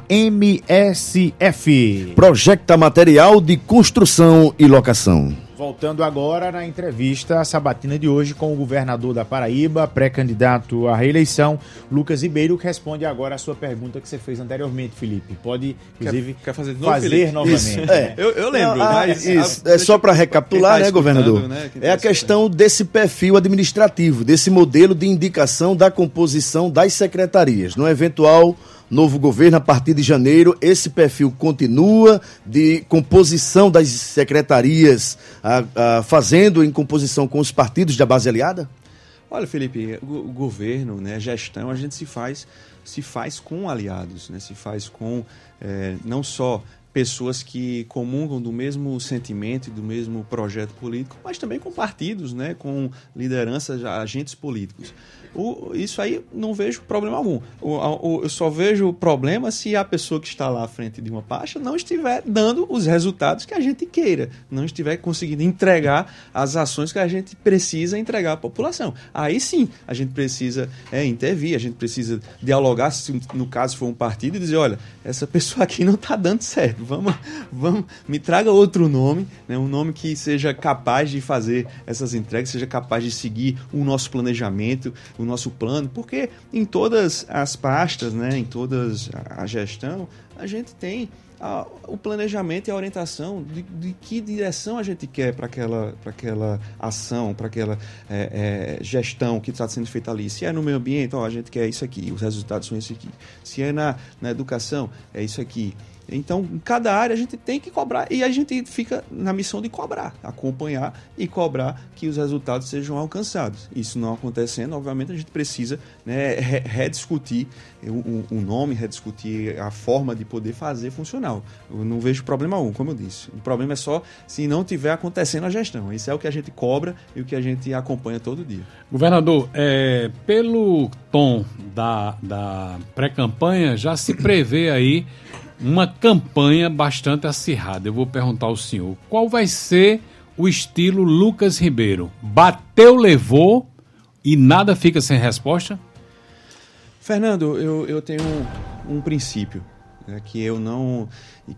MSF. Projecta material de construção e locação. Voltando agora na entrevista sabatina de hoje com o governador da Paraíba, pré-candidato à reeleição, Lucas Ribeiro, que responde agora a sua pergunta que você fez anteriormente, Felipe. Pode, inclusive, quer fazer de novo, fazer novamente. Isso, eu lembro. É só para recapitular, né, governador? Né, é a questão desse perfil administrativo, desse modelo de indicação da composição das secretarias. No eventual novo governo a partir de janeiro, esse perfil continua de composição das secretarias, fazendo em composição com os partidos da base aliada? Olha, Felipe, o governo, né, gestão, a gente se faz com aliados, né, se faz com não só pessoas que comungam do mesmo sentimento e do mesmo projeto político, mas também com partidos, né, com lideranças, agentes políticos. Isso aí não vejo problema algum. Eu só vejo problema se a pessoa que está lá à frente de uma pasta não estiver dando os resultados que a gente queira, não estiver conseguindo entregar as ações que a gente precisa entregar à população. Aí sim, a gente precisa intervir, a gente precisa dialogar, se no caso for um partido, e dizer, olha, essa pessoa aqui não está dando certo, vamos, me traga outro nome, né, um nome que seja capaz de fazer essas entregas, seja capaz de seguir o nosso planejamento, o nosso plano, porque em todas as pastas, né, em toda a gestão, a gente tem o planejamento e a orientação de que direção a gente quer para aquela ação, para aquela gestão que está sendo feita ali. Se é no meio ambiente, a gente quer isso aqui, os resultados são esse aqui. Se é na educação, é isso aqui. Então, em cada área a gente tem que cobrar e a gente fica na missão de cobrar, acompanhar e cobrar que os resultados sejam alcançados. Isso não acontecendo, obviamente a gente precisa, né, rediscutir o nome, rediscutir a forma de poder fazer funcional. Eu não vejo problema algum, como eu disse. O problema é só se não estiver acontecendo a gestão. Isso é o que a gente cobra e o que a gente acompanha todo dia. Governador, pelo tom da pré-campanha, já se prevê aí uma campanha bastante acirrada. Eu vou perguntar ao senhor, qual vai ser o estilo Lucas Ribeiro? Bateu, levou e nada fica sem resposta? Fernando, eu tenho um princípio, né, que eu não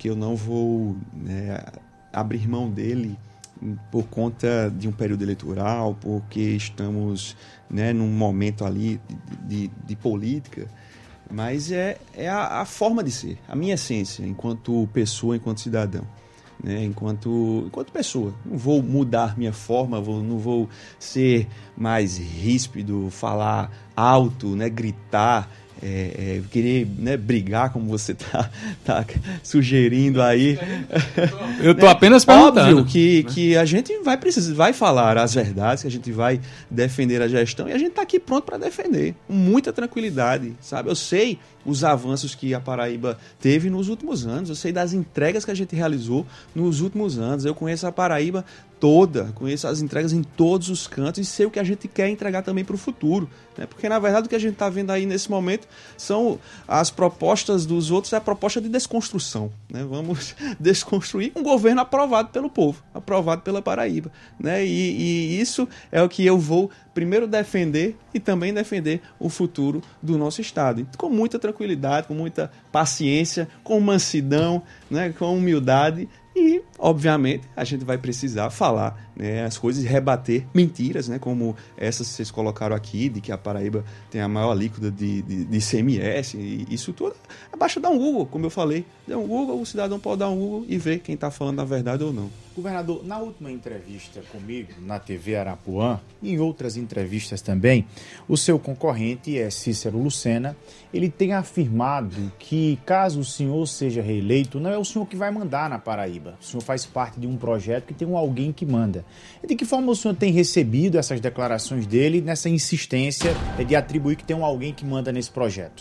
vou, né, abrir mão dele por conta de um período eleitoral, porque estamos, né, num momento ali de política. Mas é a forma de ser, a minha essência, enquanto pessoa, enquanto cidadão, né? Enquanto pessoa. Não vou mudar minha forma, não vou ser mais ríspido, falar alto, né? Gritar, querer, né, brigar, como você tá sugerindo aí. Eu tô apenas perguntando. Óbvio que a gente vai falar as verdades, que a gente vai defender a gestão, e a gente tá aqui pronto para defender, com muita tranquilidade, sabe? Eu sei os avanços que a Paraíba teve nos últimos anos, eu sei das entregas que a gente realizou nos últimos anos, eu conheço a Paraíba toda, conheço as entregas em todos os cantos e sei o que a gente quer entregar também para o futuro, né? Porque na verdade o que a gente está vendo aí nesse momento são as propostas dos outros, é a proposta de desconstrução, né? Vamos desconstruir um governo aprovado pelo povo, aprovado pela Paraíba, né? E isso é o que eu vou primeiro defender e também defender o futuro do nosso estado, e com muita tranquilidade, com muita paciência, com mansidão, né? Com humildade. E, obviamente, a gente vai precisar falar, né, as coisas e rebater mentiras, né, como essas que vocês colocaram aqui, de que a Paraíba tem a maior alíquota de ICMS, e isso tudo. Basta dar um Google, como eu falei. Dá um Google, o cidadão pode dar um Google e ver quem está falando a verdade ou não. Governador, na última entrevista comigo, na TV Arapuã, e em outras entrevistas também, o seu concorrente é Cícero Lucena. Ele tem afirmado que, caso o senhor seja reeleito, não é o senhor que vai mandar na Paraíba. O senhor faz parte de um projeto que tem alguém que manda. E de que forma o senhor tem recebido essas declarações dele nessa insistência de atribuir que tem alguém que manda nesse projeto?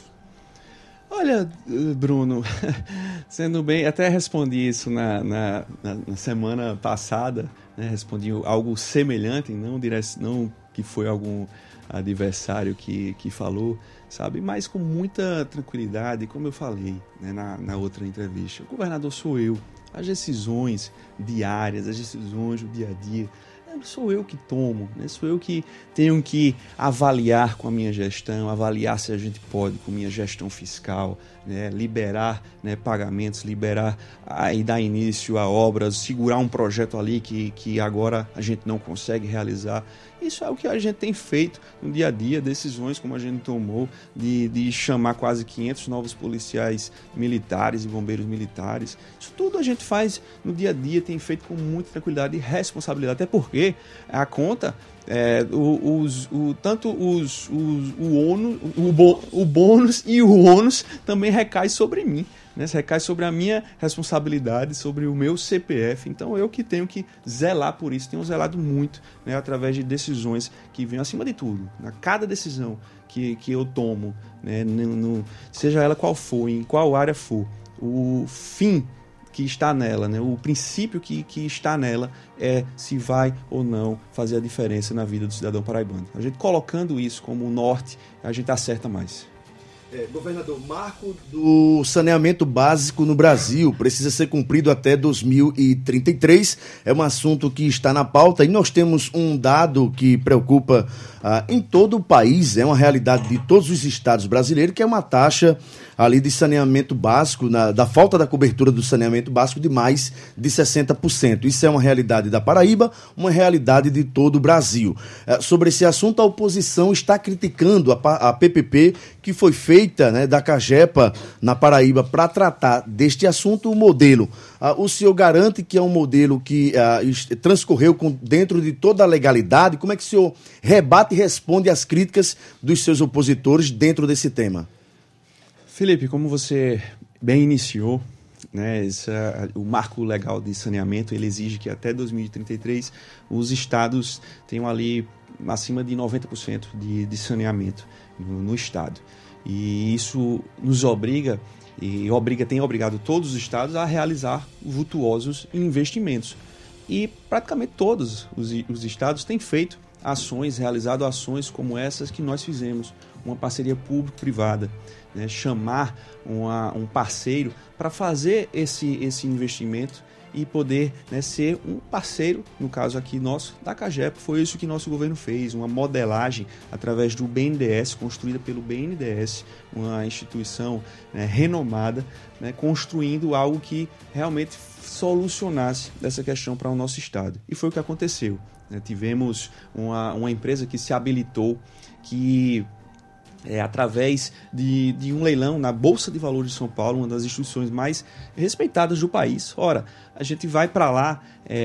Olha, Bruno, sendo bem, até respondi isso na semana passada, né? Respondi algo semelhante, não que foi algum adversário que falou, sabe? Mas com muita tranquilidade, como eu falei, né, na outra entrevista. O governador sou eu. As decisões diárias, as decisões do dia a dia, sou eu que tomo, né? Sou eu que tenho que avaliar com a minha gestão, avaliar se a gente pode, com minha gestão fiscal, né, liberar, né, pagamentos, liberar e dar início a obras, segurar um projeto ali que agora a gente não consegue realizar. Isso é o que a gente tem feito no dia a dia, decisões como a gente tomou de chamar quase 500 novos policiais militares e bombeiros militares. Isso tudo a gente faz no dia a dia, tem feito com muita tranquilidade e responsabilidade, até porque a conta... o bônus e o ônus também recai sobre mim, né? Recai sobre a minha responsabilidade, sobre o meu CPF. Então eu que tenho que zelar por isso, tenho zelado muito, né? Através de decisões que vêm acima de tudo. A cada decisão que eu tomo, né? Seja ela qual for, em qual área for, o fim que está nela, né? O princípio que está nela é se vai ou não fazer a diferença na vida do cidadão paraibano. A gente colocando isso como norte, a gente acerta mais. Governador, o marco do saneamento básico no Brasil precisa ser cumprido até 2033. É um assunto que está na pauta e nós temos um dado que preocupa em todo o país, é uma realidade de todos os estados brasileiros, que é uma taxa ali de saneamento básico, da falta da cobertura do saneamento básico de mais de 60%. Isso é uma realidade da Paraíba, uma realidade de todo o Brasil. Sobre esse assunto, a oposição está criticando a PPP que foi feita, né, da CAGEPA na Paraíba para tratar deste assunto, o modelo. O senhor garante que é um modelo que transcorreu dentro de toda a legalidade? Como é que o senhor rebate e responde às críticas dos seus opositores dentro desse tema? Felipe, como você bem iniciou, né, o marco legal de saneamento, ele exige que até 2033 os estados tenham ali acima de 90% de saneamento no estado. E isso nos obriga, tem obrigado todos os estados a realizar vultuosos investimentos. E praticamente todos os estados têm feito realizado ações como essas que nós fizemos, uma parceria público-privada, né, chamar um parceiro para fazer esse investimento e poder, né, ser um parceiro, no caso aqui nosso, da CAGEPA. Foi isso que nosso governo fez, uma modelagem através do BNDES, construída pelo BNDES, uma instituição, né, renomada, né, construindo algo que realmente solucionasse essa questão para o nosso estado. E foi o que aconteceu, né? Tivemos uma empresa que se habilitou, que através de um leilão na Bolsa de Valores de São Paulo, uma das instituições mais respeitadas do país. Ora, a gente vai para lá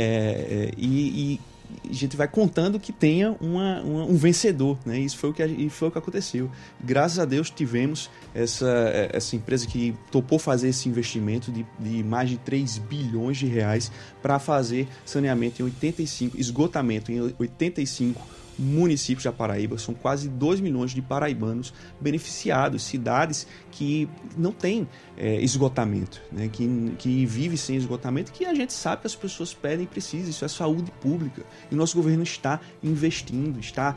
e a gente vai contando que tenha um vencedor, né? Isso foi o que aconteceu. Graças a Deus tivemos essa empresa que topou fazer esse investimento de mais de 3 bilhões de reais para fazer saneamento esgotamento em 85 municípios da Paraíba. São quase 2 milhões de paraibanos beneficiados, cidades que não têm esgotamento, né? que vive sem esgotamento, que a gente sabe que as pessoas pedem e precisam. Isso é saúde pública. E nosso governo está investindo, está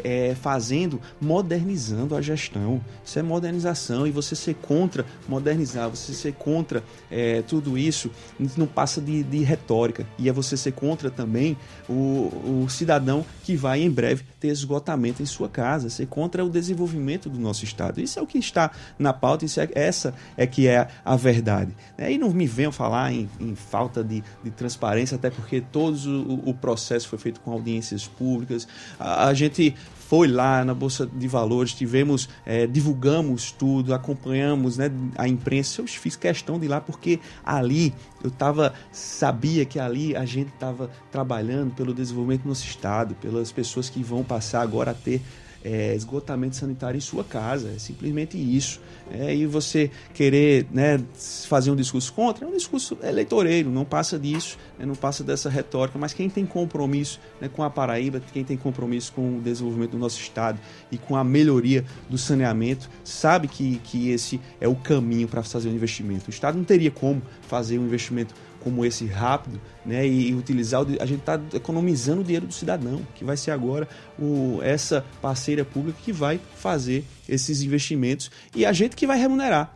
modernizando a gestão. Isso é modernização, e você ser contra modernizar, você ser contra tudo isso, não passa de retórica. E é você ser contra também o cidadão que vai em breve ter esgotamento em sua casa, ser contra o desenvolvimento do nosso estado. Isso é o que está na pauta, essa é que é a verdade. E não me venham falar em falta de transparência, até porque todo o processo foi feito com audiências públicas. A gente foi lá na Bolsa de Valores, divulgamos tudo, acompanhamos, né, a imprensa. Eu fiz questão de ir lá porque ali sabia que ali a gente estava trabalhando pelo desenvolvimento do nosso estado, pelas pessoas que vão passar agora a ter esgotamento sanitário em sua casa. É simplesmente isso. E você querer, né, fazer um discurso contra, é um discurso eleitoreiro, não passa disso, né, não passa dessa retórica. Mas quem tem compromisso, né, com a Paraíba, quem tem compromisso com o desenvolvimento do nosso estado e com a melhoria do saneamento, sabe que esse é o caminho para fazer um investimento. O estado não teria como fazer um investimento como esse rápido, né, e utilizar, a gente está economizando o dinheiro do cidadão, que vai ser agora essa parceira pública que vai fazer esses investimentos, e a gente que vai remunerar.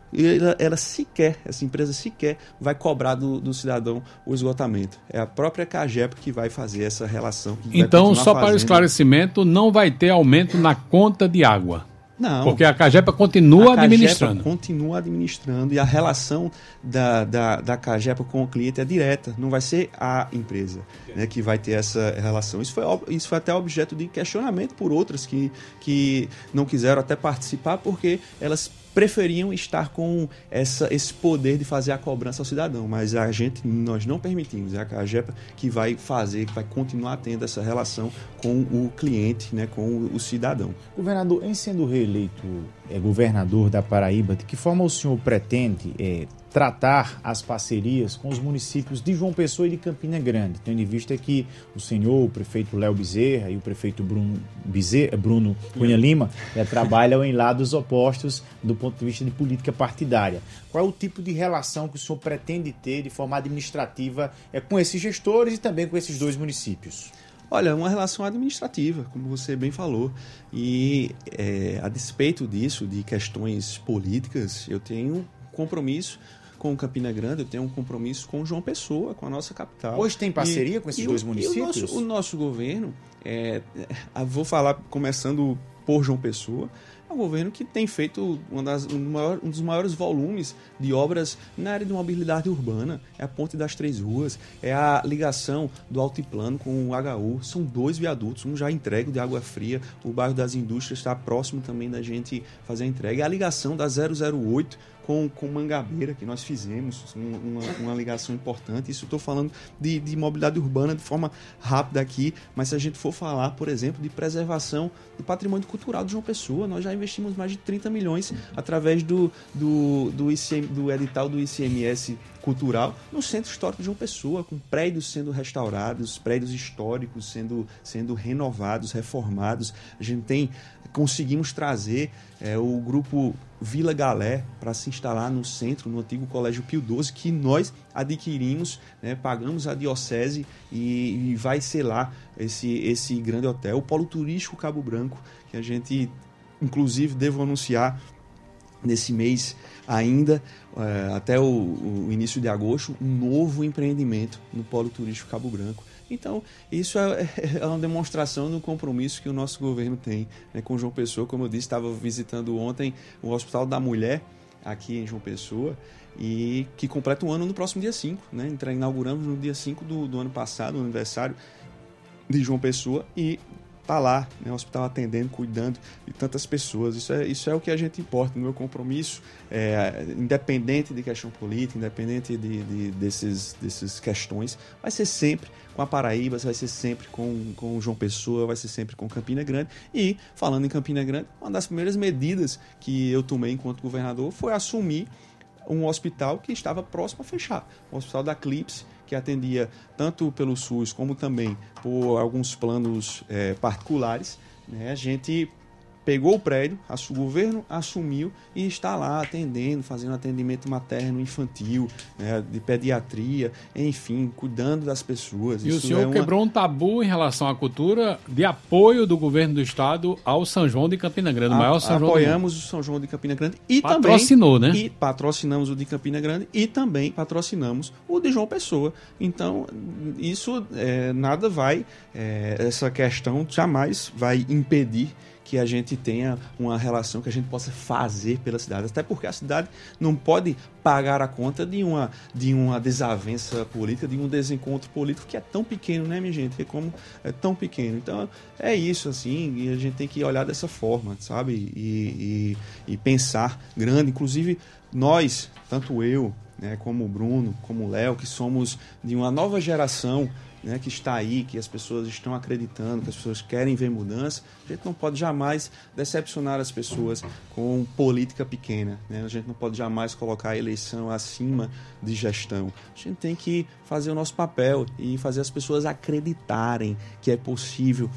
Essa empresa sequer vai cobrar do cidadão o esgotamento. É a própria CAGEPA que vai fazer essa relação. Então, só para o esclarecimento, não vai ter aumento na conta de água? Não. Porque a Cagepa continua administrando. Continua administrando e a relação da Cagepa com o cliente é direta. Não vai ser a empresa, né, que vai ter essa relação. Isso foi até objeto de questionamento por outras que não quiseram até participar porque elas preferiam estar com esse poder de fazer a cobrança ao cidadão, mas nós não permitimos, é a Cagepa que vai continuar tendo essa relação com o cliente, né, com o cidadão. Governador, em sendo reeleito governador da Paraíba, de que forma o senhor pretende tratar as parcerias com os municípios de João Pessoa e de Campina Grande, tendo em vista que o senhor, o prefeito Léo Bezerra e o prefeito Bruno Cunha Lima trabalham em lados opostos do ponto de vista de política partidária. Qual é o tipo de relação que o senhor pretende ter de forma administrativa com esses gestores e também com esses dois municípios? Olha, uma relação administrativa, como você bem falou, e a despeito disso, de questões políticas, eu tenho compromisso com Campina Grande, eu tenho um compromisso com João Pessoa, com a nossa capital. Hoje tem parceria com esses dois municípios? O nosso governo, vou falar começando por João Pessoa, é um governo que tem feito um dos maiores volumes de obras na área de mobilidade urbana. É a Ponte das Três Ruas, é a ligação do Altiplano com o HU. São 2 viadutos, um já entregue de Água Fria, o bairro das Indústrias está próximo também da gente fazer a entrega. É a ligação da 008 com Mangabeira, que nós fizemos uma ligação importante. Isso eu estou falando de mobilidade urbana de forma rápida aqui, mas se a gente for falar, por exemplo, de preservação do patrimônio cultural de João Pessoa, nós já investimos mais de 30 milhões através do edital do ICMS cultural no Centro Histórico de João Pessoa, com prédios sendo restaurados, prédios históricos sendo renovados, reformados. Conseguimos trazer o grupo Vila Galé para se instalar no centro, no antigo Colégio Pio XII, que nós adquirimos, né, pagamos a diocese e vai ser lá esse grande hotel. O Polo Turístico Cabo Branco, que a gente, inclusive, devo anunciar nesse mês ainda, até o início de agosto, um novo empreendimento no Polo Turístico Cabo Branco. Então, isso é uma demonstração do compromisso que o nosso governo tem, né, com João Pessoa. Como eu disse, estava visitando ontem o Hospital da Mulher, aqui em João Pessoa, e que completa um ano no próximo dia 5. Né? Inauguramos no dia 5 do ano passado, no aniversário de João Pessoa, e está lá, né, o hospital atendendo, cuidando de tantas pessoas. Isso é o que a gente importa. O meu compromisso, independente de questão política, independente dessas questões, vai ser sempre com a Paraíba, vai ser sempre com João Pessoa, vai ser sempre com Campina Grande. E, falando em Campina Grande, uma das primeiras medidas que eu tomei enquanto governador foi assumir um hospital que estava próximo a fechar, o Hospital da Clipse, que atendia tanto pelo SUS como também por alguns planos particulares, né? A gente pegou o prédio, o governo assumiu e está lá atendendo, fazendo atendimento materno, infantil, né, de pediatria, enfim, cuidando das pessoas. E o senhor quebrou um tabu em relação à cultura de apoio do governo do estado ao São João de Campina Grande, o maior São João do mundo. Apoiamos o São João de Campina Grande e patrocinou, também, né? E patrocinamos o de Campina Grande e também patrocinamos o de João Pessoa. Então, isso nada vai, essa questão jamais vai impedir que a gente tenha uma relação que a gente possa fazer pela cidade. Até porque a cidade não pode pagar a conta de uma desavença política, de um desencontro político que é tão pequeno, né, minha gente? É tão pequeno. Então, é isso, assim, e a gente tem que olhar dessa forma, sabe? E pensar grande. Inclusive, nós, tanto eu, né, como o Bruno, como o Léo, que somos de uma nova geração, né, que está aí, que as pessoas estão acreditando, que as pessoas querem ver mudança, a gente não pode jamais decepcionar as pessoas com política pequena, né? A gente não pode jamais colocar a eleição acima de gestão. A gente tem que fazer o nosso papel e fazer as pessoas acreditarem que é possível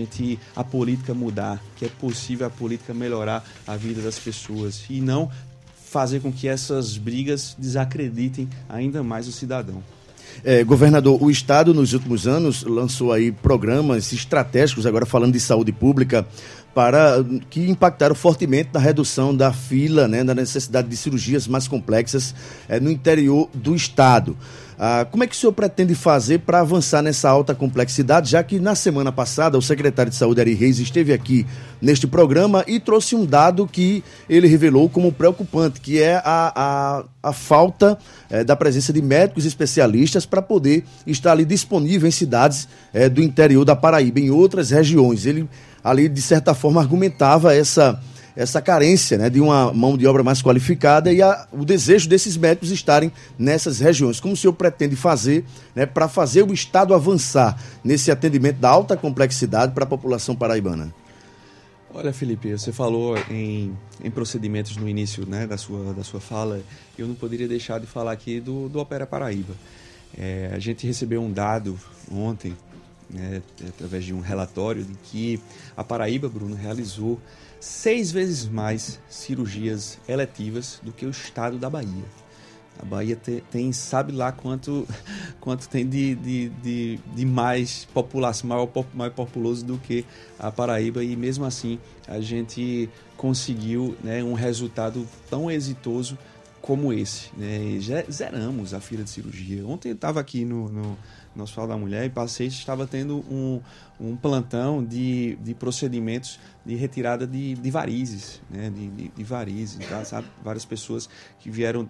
a política mudar, que é possível a política melhorar a vida das pessoas e não fazer com que essas brigas desacreditem ainda mais o cidadão. Governador, o Estado nos últimos anos lançou aí programas estratégicos, agora falando de saúde pública, que impactaram fortemente na redução da fila, né, da necessidade de cirurgias mais complexas no interior do estado. Como é que o senhor pretende fazer para avançar nessa alta complexidade, já que na semana passada o secretário de Saúde, Ari Reis, esteve aqui neste programa e trouxe um dado que ele revelou como preocupante, que é a falta da presença de médicos especialistas para poder estar ali disponível em cidades do interior da Paraíba, em outras regiões. Ele ali, de certa forma, argumentava essa carência, né, de uma mão de obra mais qualificada e o desejo desses médicos estarem nessas regiões. Como o senhor pretende fazer, né, para fazer o Estado avançar nesse atendimento da alta complexidade para a população paraibana? Olha, Felipe, você falou em procedimentos no início, né, da sua fala. Eu não poderia deixar de falar aqui do Opera Paraíba. A gente recebeu um dado ontem, né, através de um relatório, de que a Paraíba, Bruno, realizou 6 vezes mais cirurgias eletivas do que o estado da Bahia. A Bahia tem sabe lá quanto tem de mais população, mais populoso do que a Paraíba, e mesmo assim a gente conseguiu, né, um resultado tão exitoso como esse, né? Zeramos a fila de cirurgia. Ontem eu estava aqui no Hospital da Mulher e passei, estava tendo um plantão de procedimentos de retirada de varizes, né? de varizes, tá? Sabe? Várias pessoas que vieram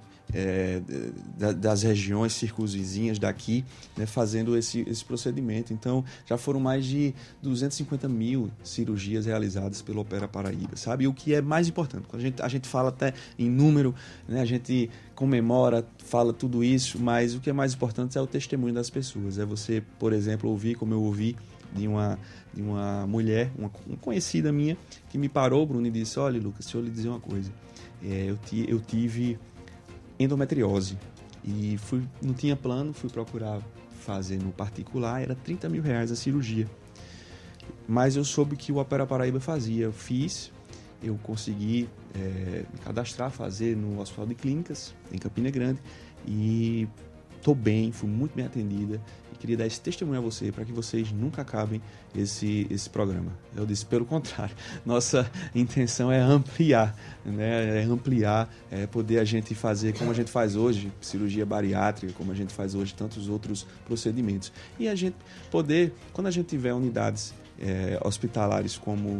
das regiões circunvizinhas daqui, né, fazendo esse procedimento. Então, já foram mais de 250 mil cirurgias realizadas pelo Opera Paraíba, sabe? E o que é mais importante, quando a gente fala até em número, né, a gente comemora, fala tudo isso, mas o que é mais importante é o testemunho das pessoas. É você, por exemplo, ouvir, como eu ouvi, de uma mulher, uma conhecida minha, que me parou, Bruno, e disse: olha, Lucas, deixa eu lhe dizer uma coisa. Eu tive endometriose e não tinha plano, fui procurar fazer no particular, era 30 mil reais a cirurgia. Mas eu soube que o Opera Paraíba fazia, eu fiz, eu consegui me cadastrar, fazer no Hospital de Clínicas, em Campina Grande, e estou bem, fui muito bem atendida e queria dar esse testemunho a você para que vocês nunca acabem esse programa. Eu disse, pelo contrário, nossa intenção é ampliar, né? Poder a gente fazer como a gente faz hoje, cirurgia bariátrica, como a gente faz hoje tantos outros procedimentos. E a gente poder, quando a gente tiver unidades hospitalares como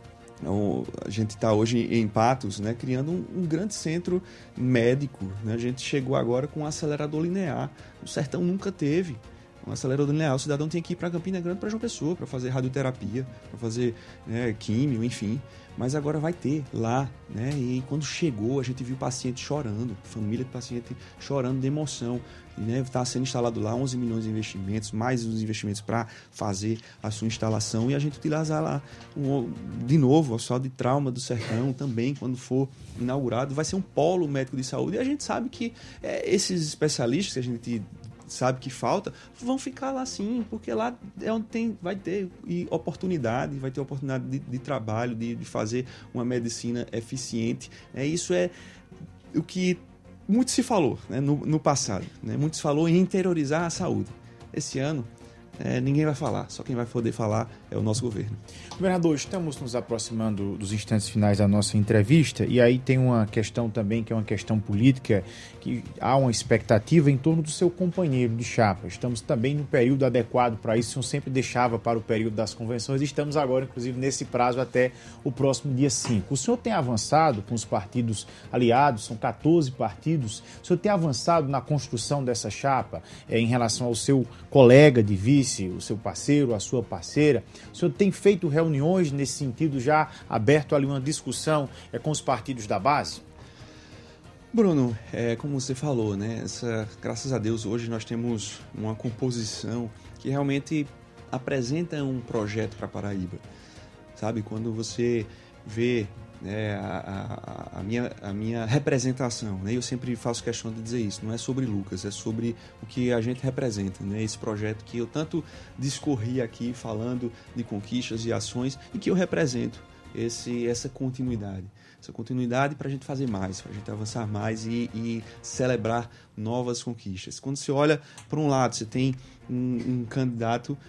a gente está hoje em Patos, né, criando um grande centro médico, né? A gente chegou agora com um acelerador linear. O Sertão nunca teve um acelerador linear. O cidadão tem que ir para Campina Grande, para João Pessoa, para fazer radioterapia, para fazer, né, químio, enfim. Mas agora vai ter lá, né? E quando chegou, a gente viu paciente chorando, família de paciente chorando de emoção. Né? Está sendo instalado lá 11 milhões de investimentos, mais os investimentos para fazer a sua instalação, e a gente utilizar lá de novo o Hospital de Trauma do Sertão também, quando for inaugurado, vai ser um polo médico de saúde. E a gente sabe que esses especialistas que a gente sabe que falta, vão ficar lá sim, porque lá é onde vai ter oportunidade, vai ter oportunidade de trabalho, de fazer uma medicina eficiente. Isso é o que muito se falou, né, no passado, né? Muito se falou em interiorizar a saúde. Esse ano, ninguém vai falar, só quem vai poder falar é o nosso governo. Governador, estamos nos aproximando dos instantes finais da nossa entrevista, e aí tem uma questão também, que é uma questão política, que há uma expectativa em torno do seu companheiro de chapa. Estamos também no período adequado para isso, o senhor sempre deixava para o período das convenções, e estamos agora, inclusive, nesse prazo até o próximo dia 5. O senhor tem avançado com os partidos aliados, são 14 partidos, o senhor tem avançado na construção dessa chapa em relação ao seu colega de vice, o seu parceiro, a sua parceira? O senhor tem feito reuniões nesse sentido, já aberto ali uma discussão com os partidos da base? Bruno, como você falou, né? Graças a Deus, hoje nós temos uma composição que realmente apresenta um projeto para Paraíba. Sabe, quando você vê, né, a minha representação, né? Eu sempre faço questão de dizer isso, não é sobre Lucas, é sobre o que a gente representa, né? Esse projeto que eu tanto discorri aqui falando de conquistas e ações, e que eu represento essa continuidade para a gente fazer mais, para a gente avançar mais e celebrar novas conquistas. Quando você olha para um lado, você tem um candidato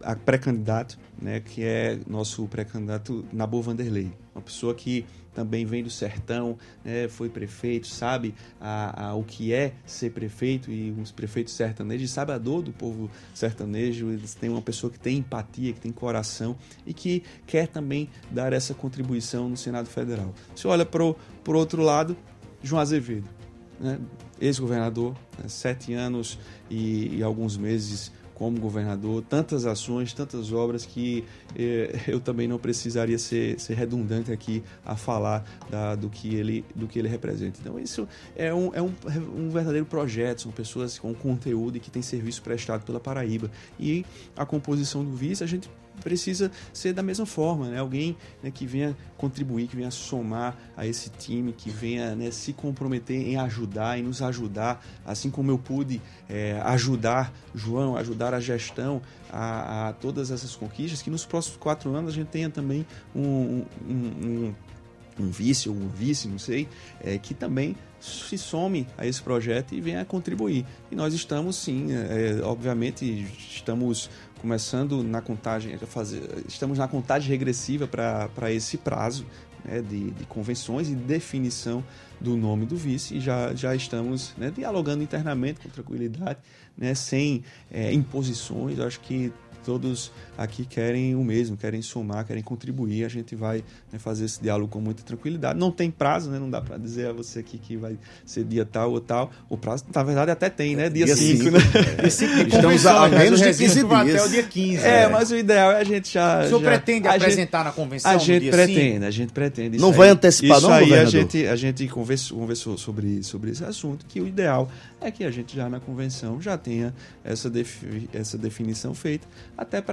a pré-candidato, né, que é nosso pré-candidato Nabor Vanderlei, uma pessoa que também vem do sertão, né, foi prefeito, sabe o que é ser prefeito, e os prefeitos sertanejos sabe a dor do povo sertanejo. Eles têm uma pessoa que tem empatia, que tem coração e que quer também dar essa contribuição no Senado Federal. Se olha para o outro lado, João Azevedo, né, ex-governador, 7 anos e alguns meses como governador, tantas ações, tantas obras que eu também não precisaria ser redundante aqui a falar do que ele representa. Então isso é um verdadeiro projeto, são pessoas com conteúdo e que têm serviço prestado pela Paraíba. E a composição do vice, a gente precisa ser da mesma forma, né? Alguém, né, que venha contribuir, que venha somar a esse time, que venha, né, se comprometer em ajudar, em nos ajudar, assim como eu pude ajudar João, ajudar a gestão a todas essas conquistas, que nos próximos 4 anos a gente tenha também um vice ou um vice, não sei, que também se some a esse projeto e venha a contribuir. E nós estamos, sim, obviamente, estamos começando na contagem, estamos na contagem regressiva para esse prazo, né, de convenções e definição do nome do vice, e já estamos, né, dialogando internamente com tranquilidade, né, sem imposições. Eu acho que todos aqui querem o mesmo, querem somar, querem contribuir. A gente vai, né, fazer esse diálogo com muita tranquilidade. Não tem prazo, né? Não dá para dizer a você aqui que vai ser dia tal ou tal. O prazo, na verdade, até tem, né? Dia 5, né? Dia 5 de estamos a menos de 15 dias. Até o dia 15. Mas o ideal é a gente já... O senhor pretende apresentar na convenção no dia 5? A gente pretende. Não vai antecipar, não, governador? Isso aí a gente conversou sobre esse assunto, que o ideal é que a gente já na convenção já tenha essa definição feita, até para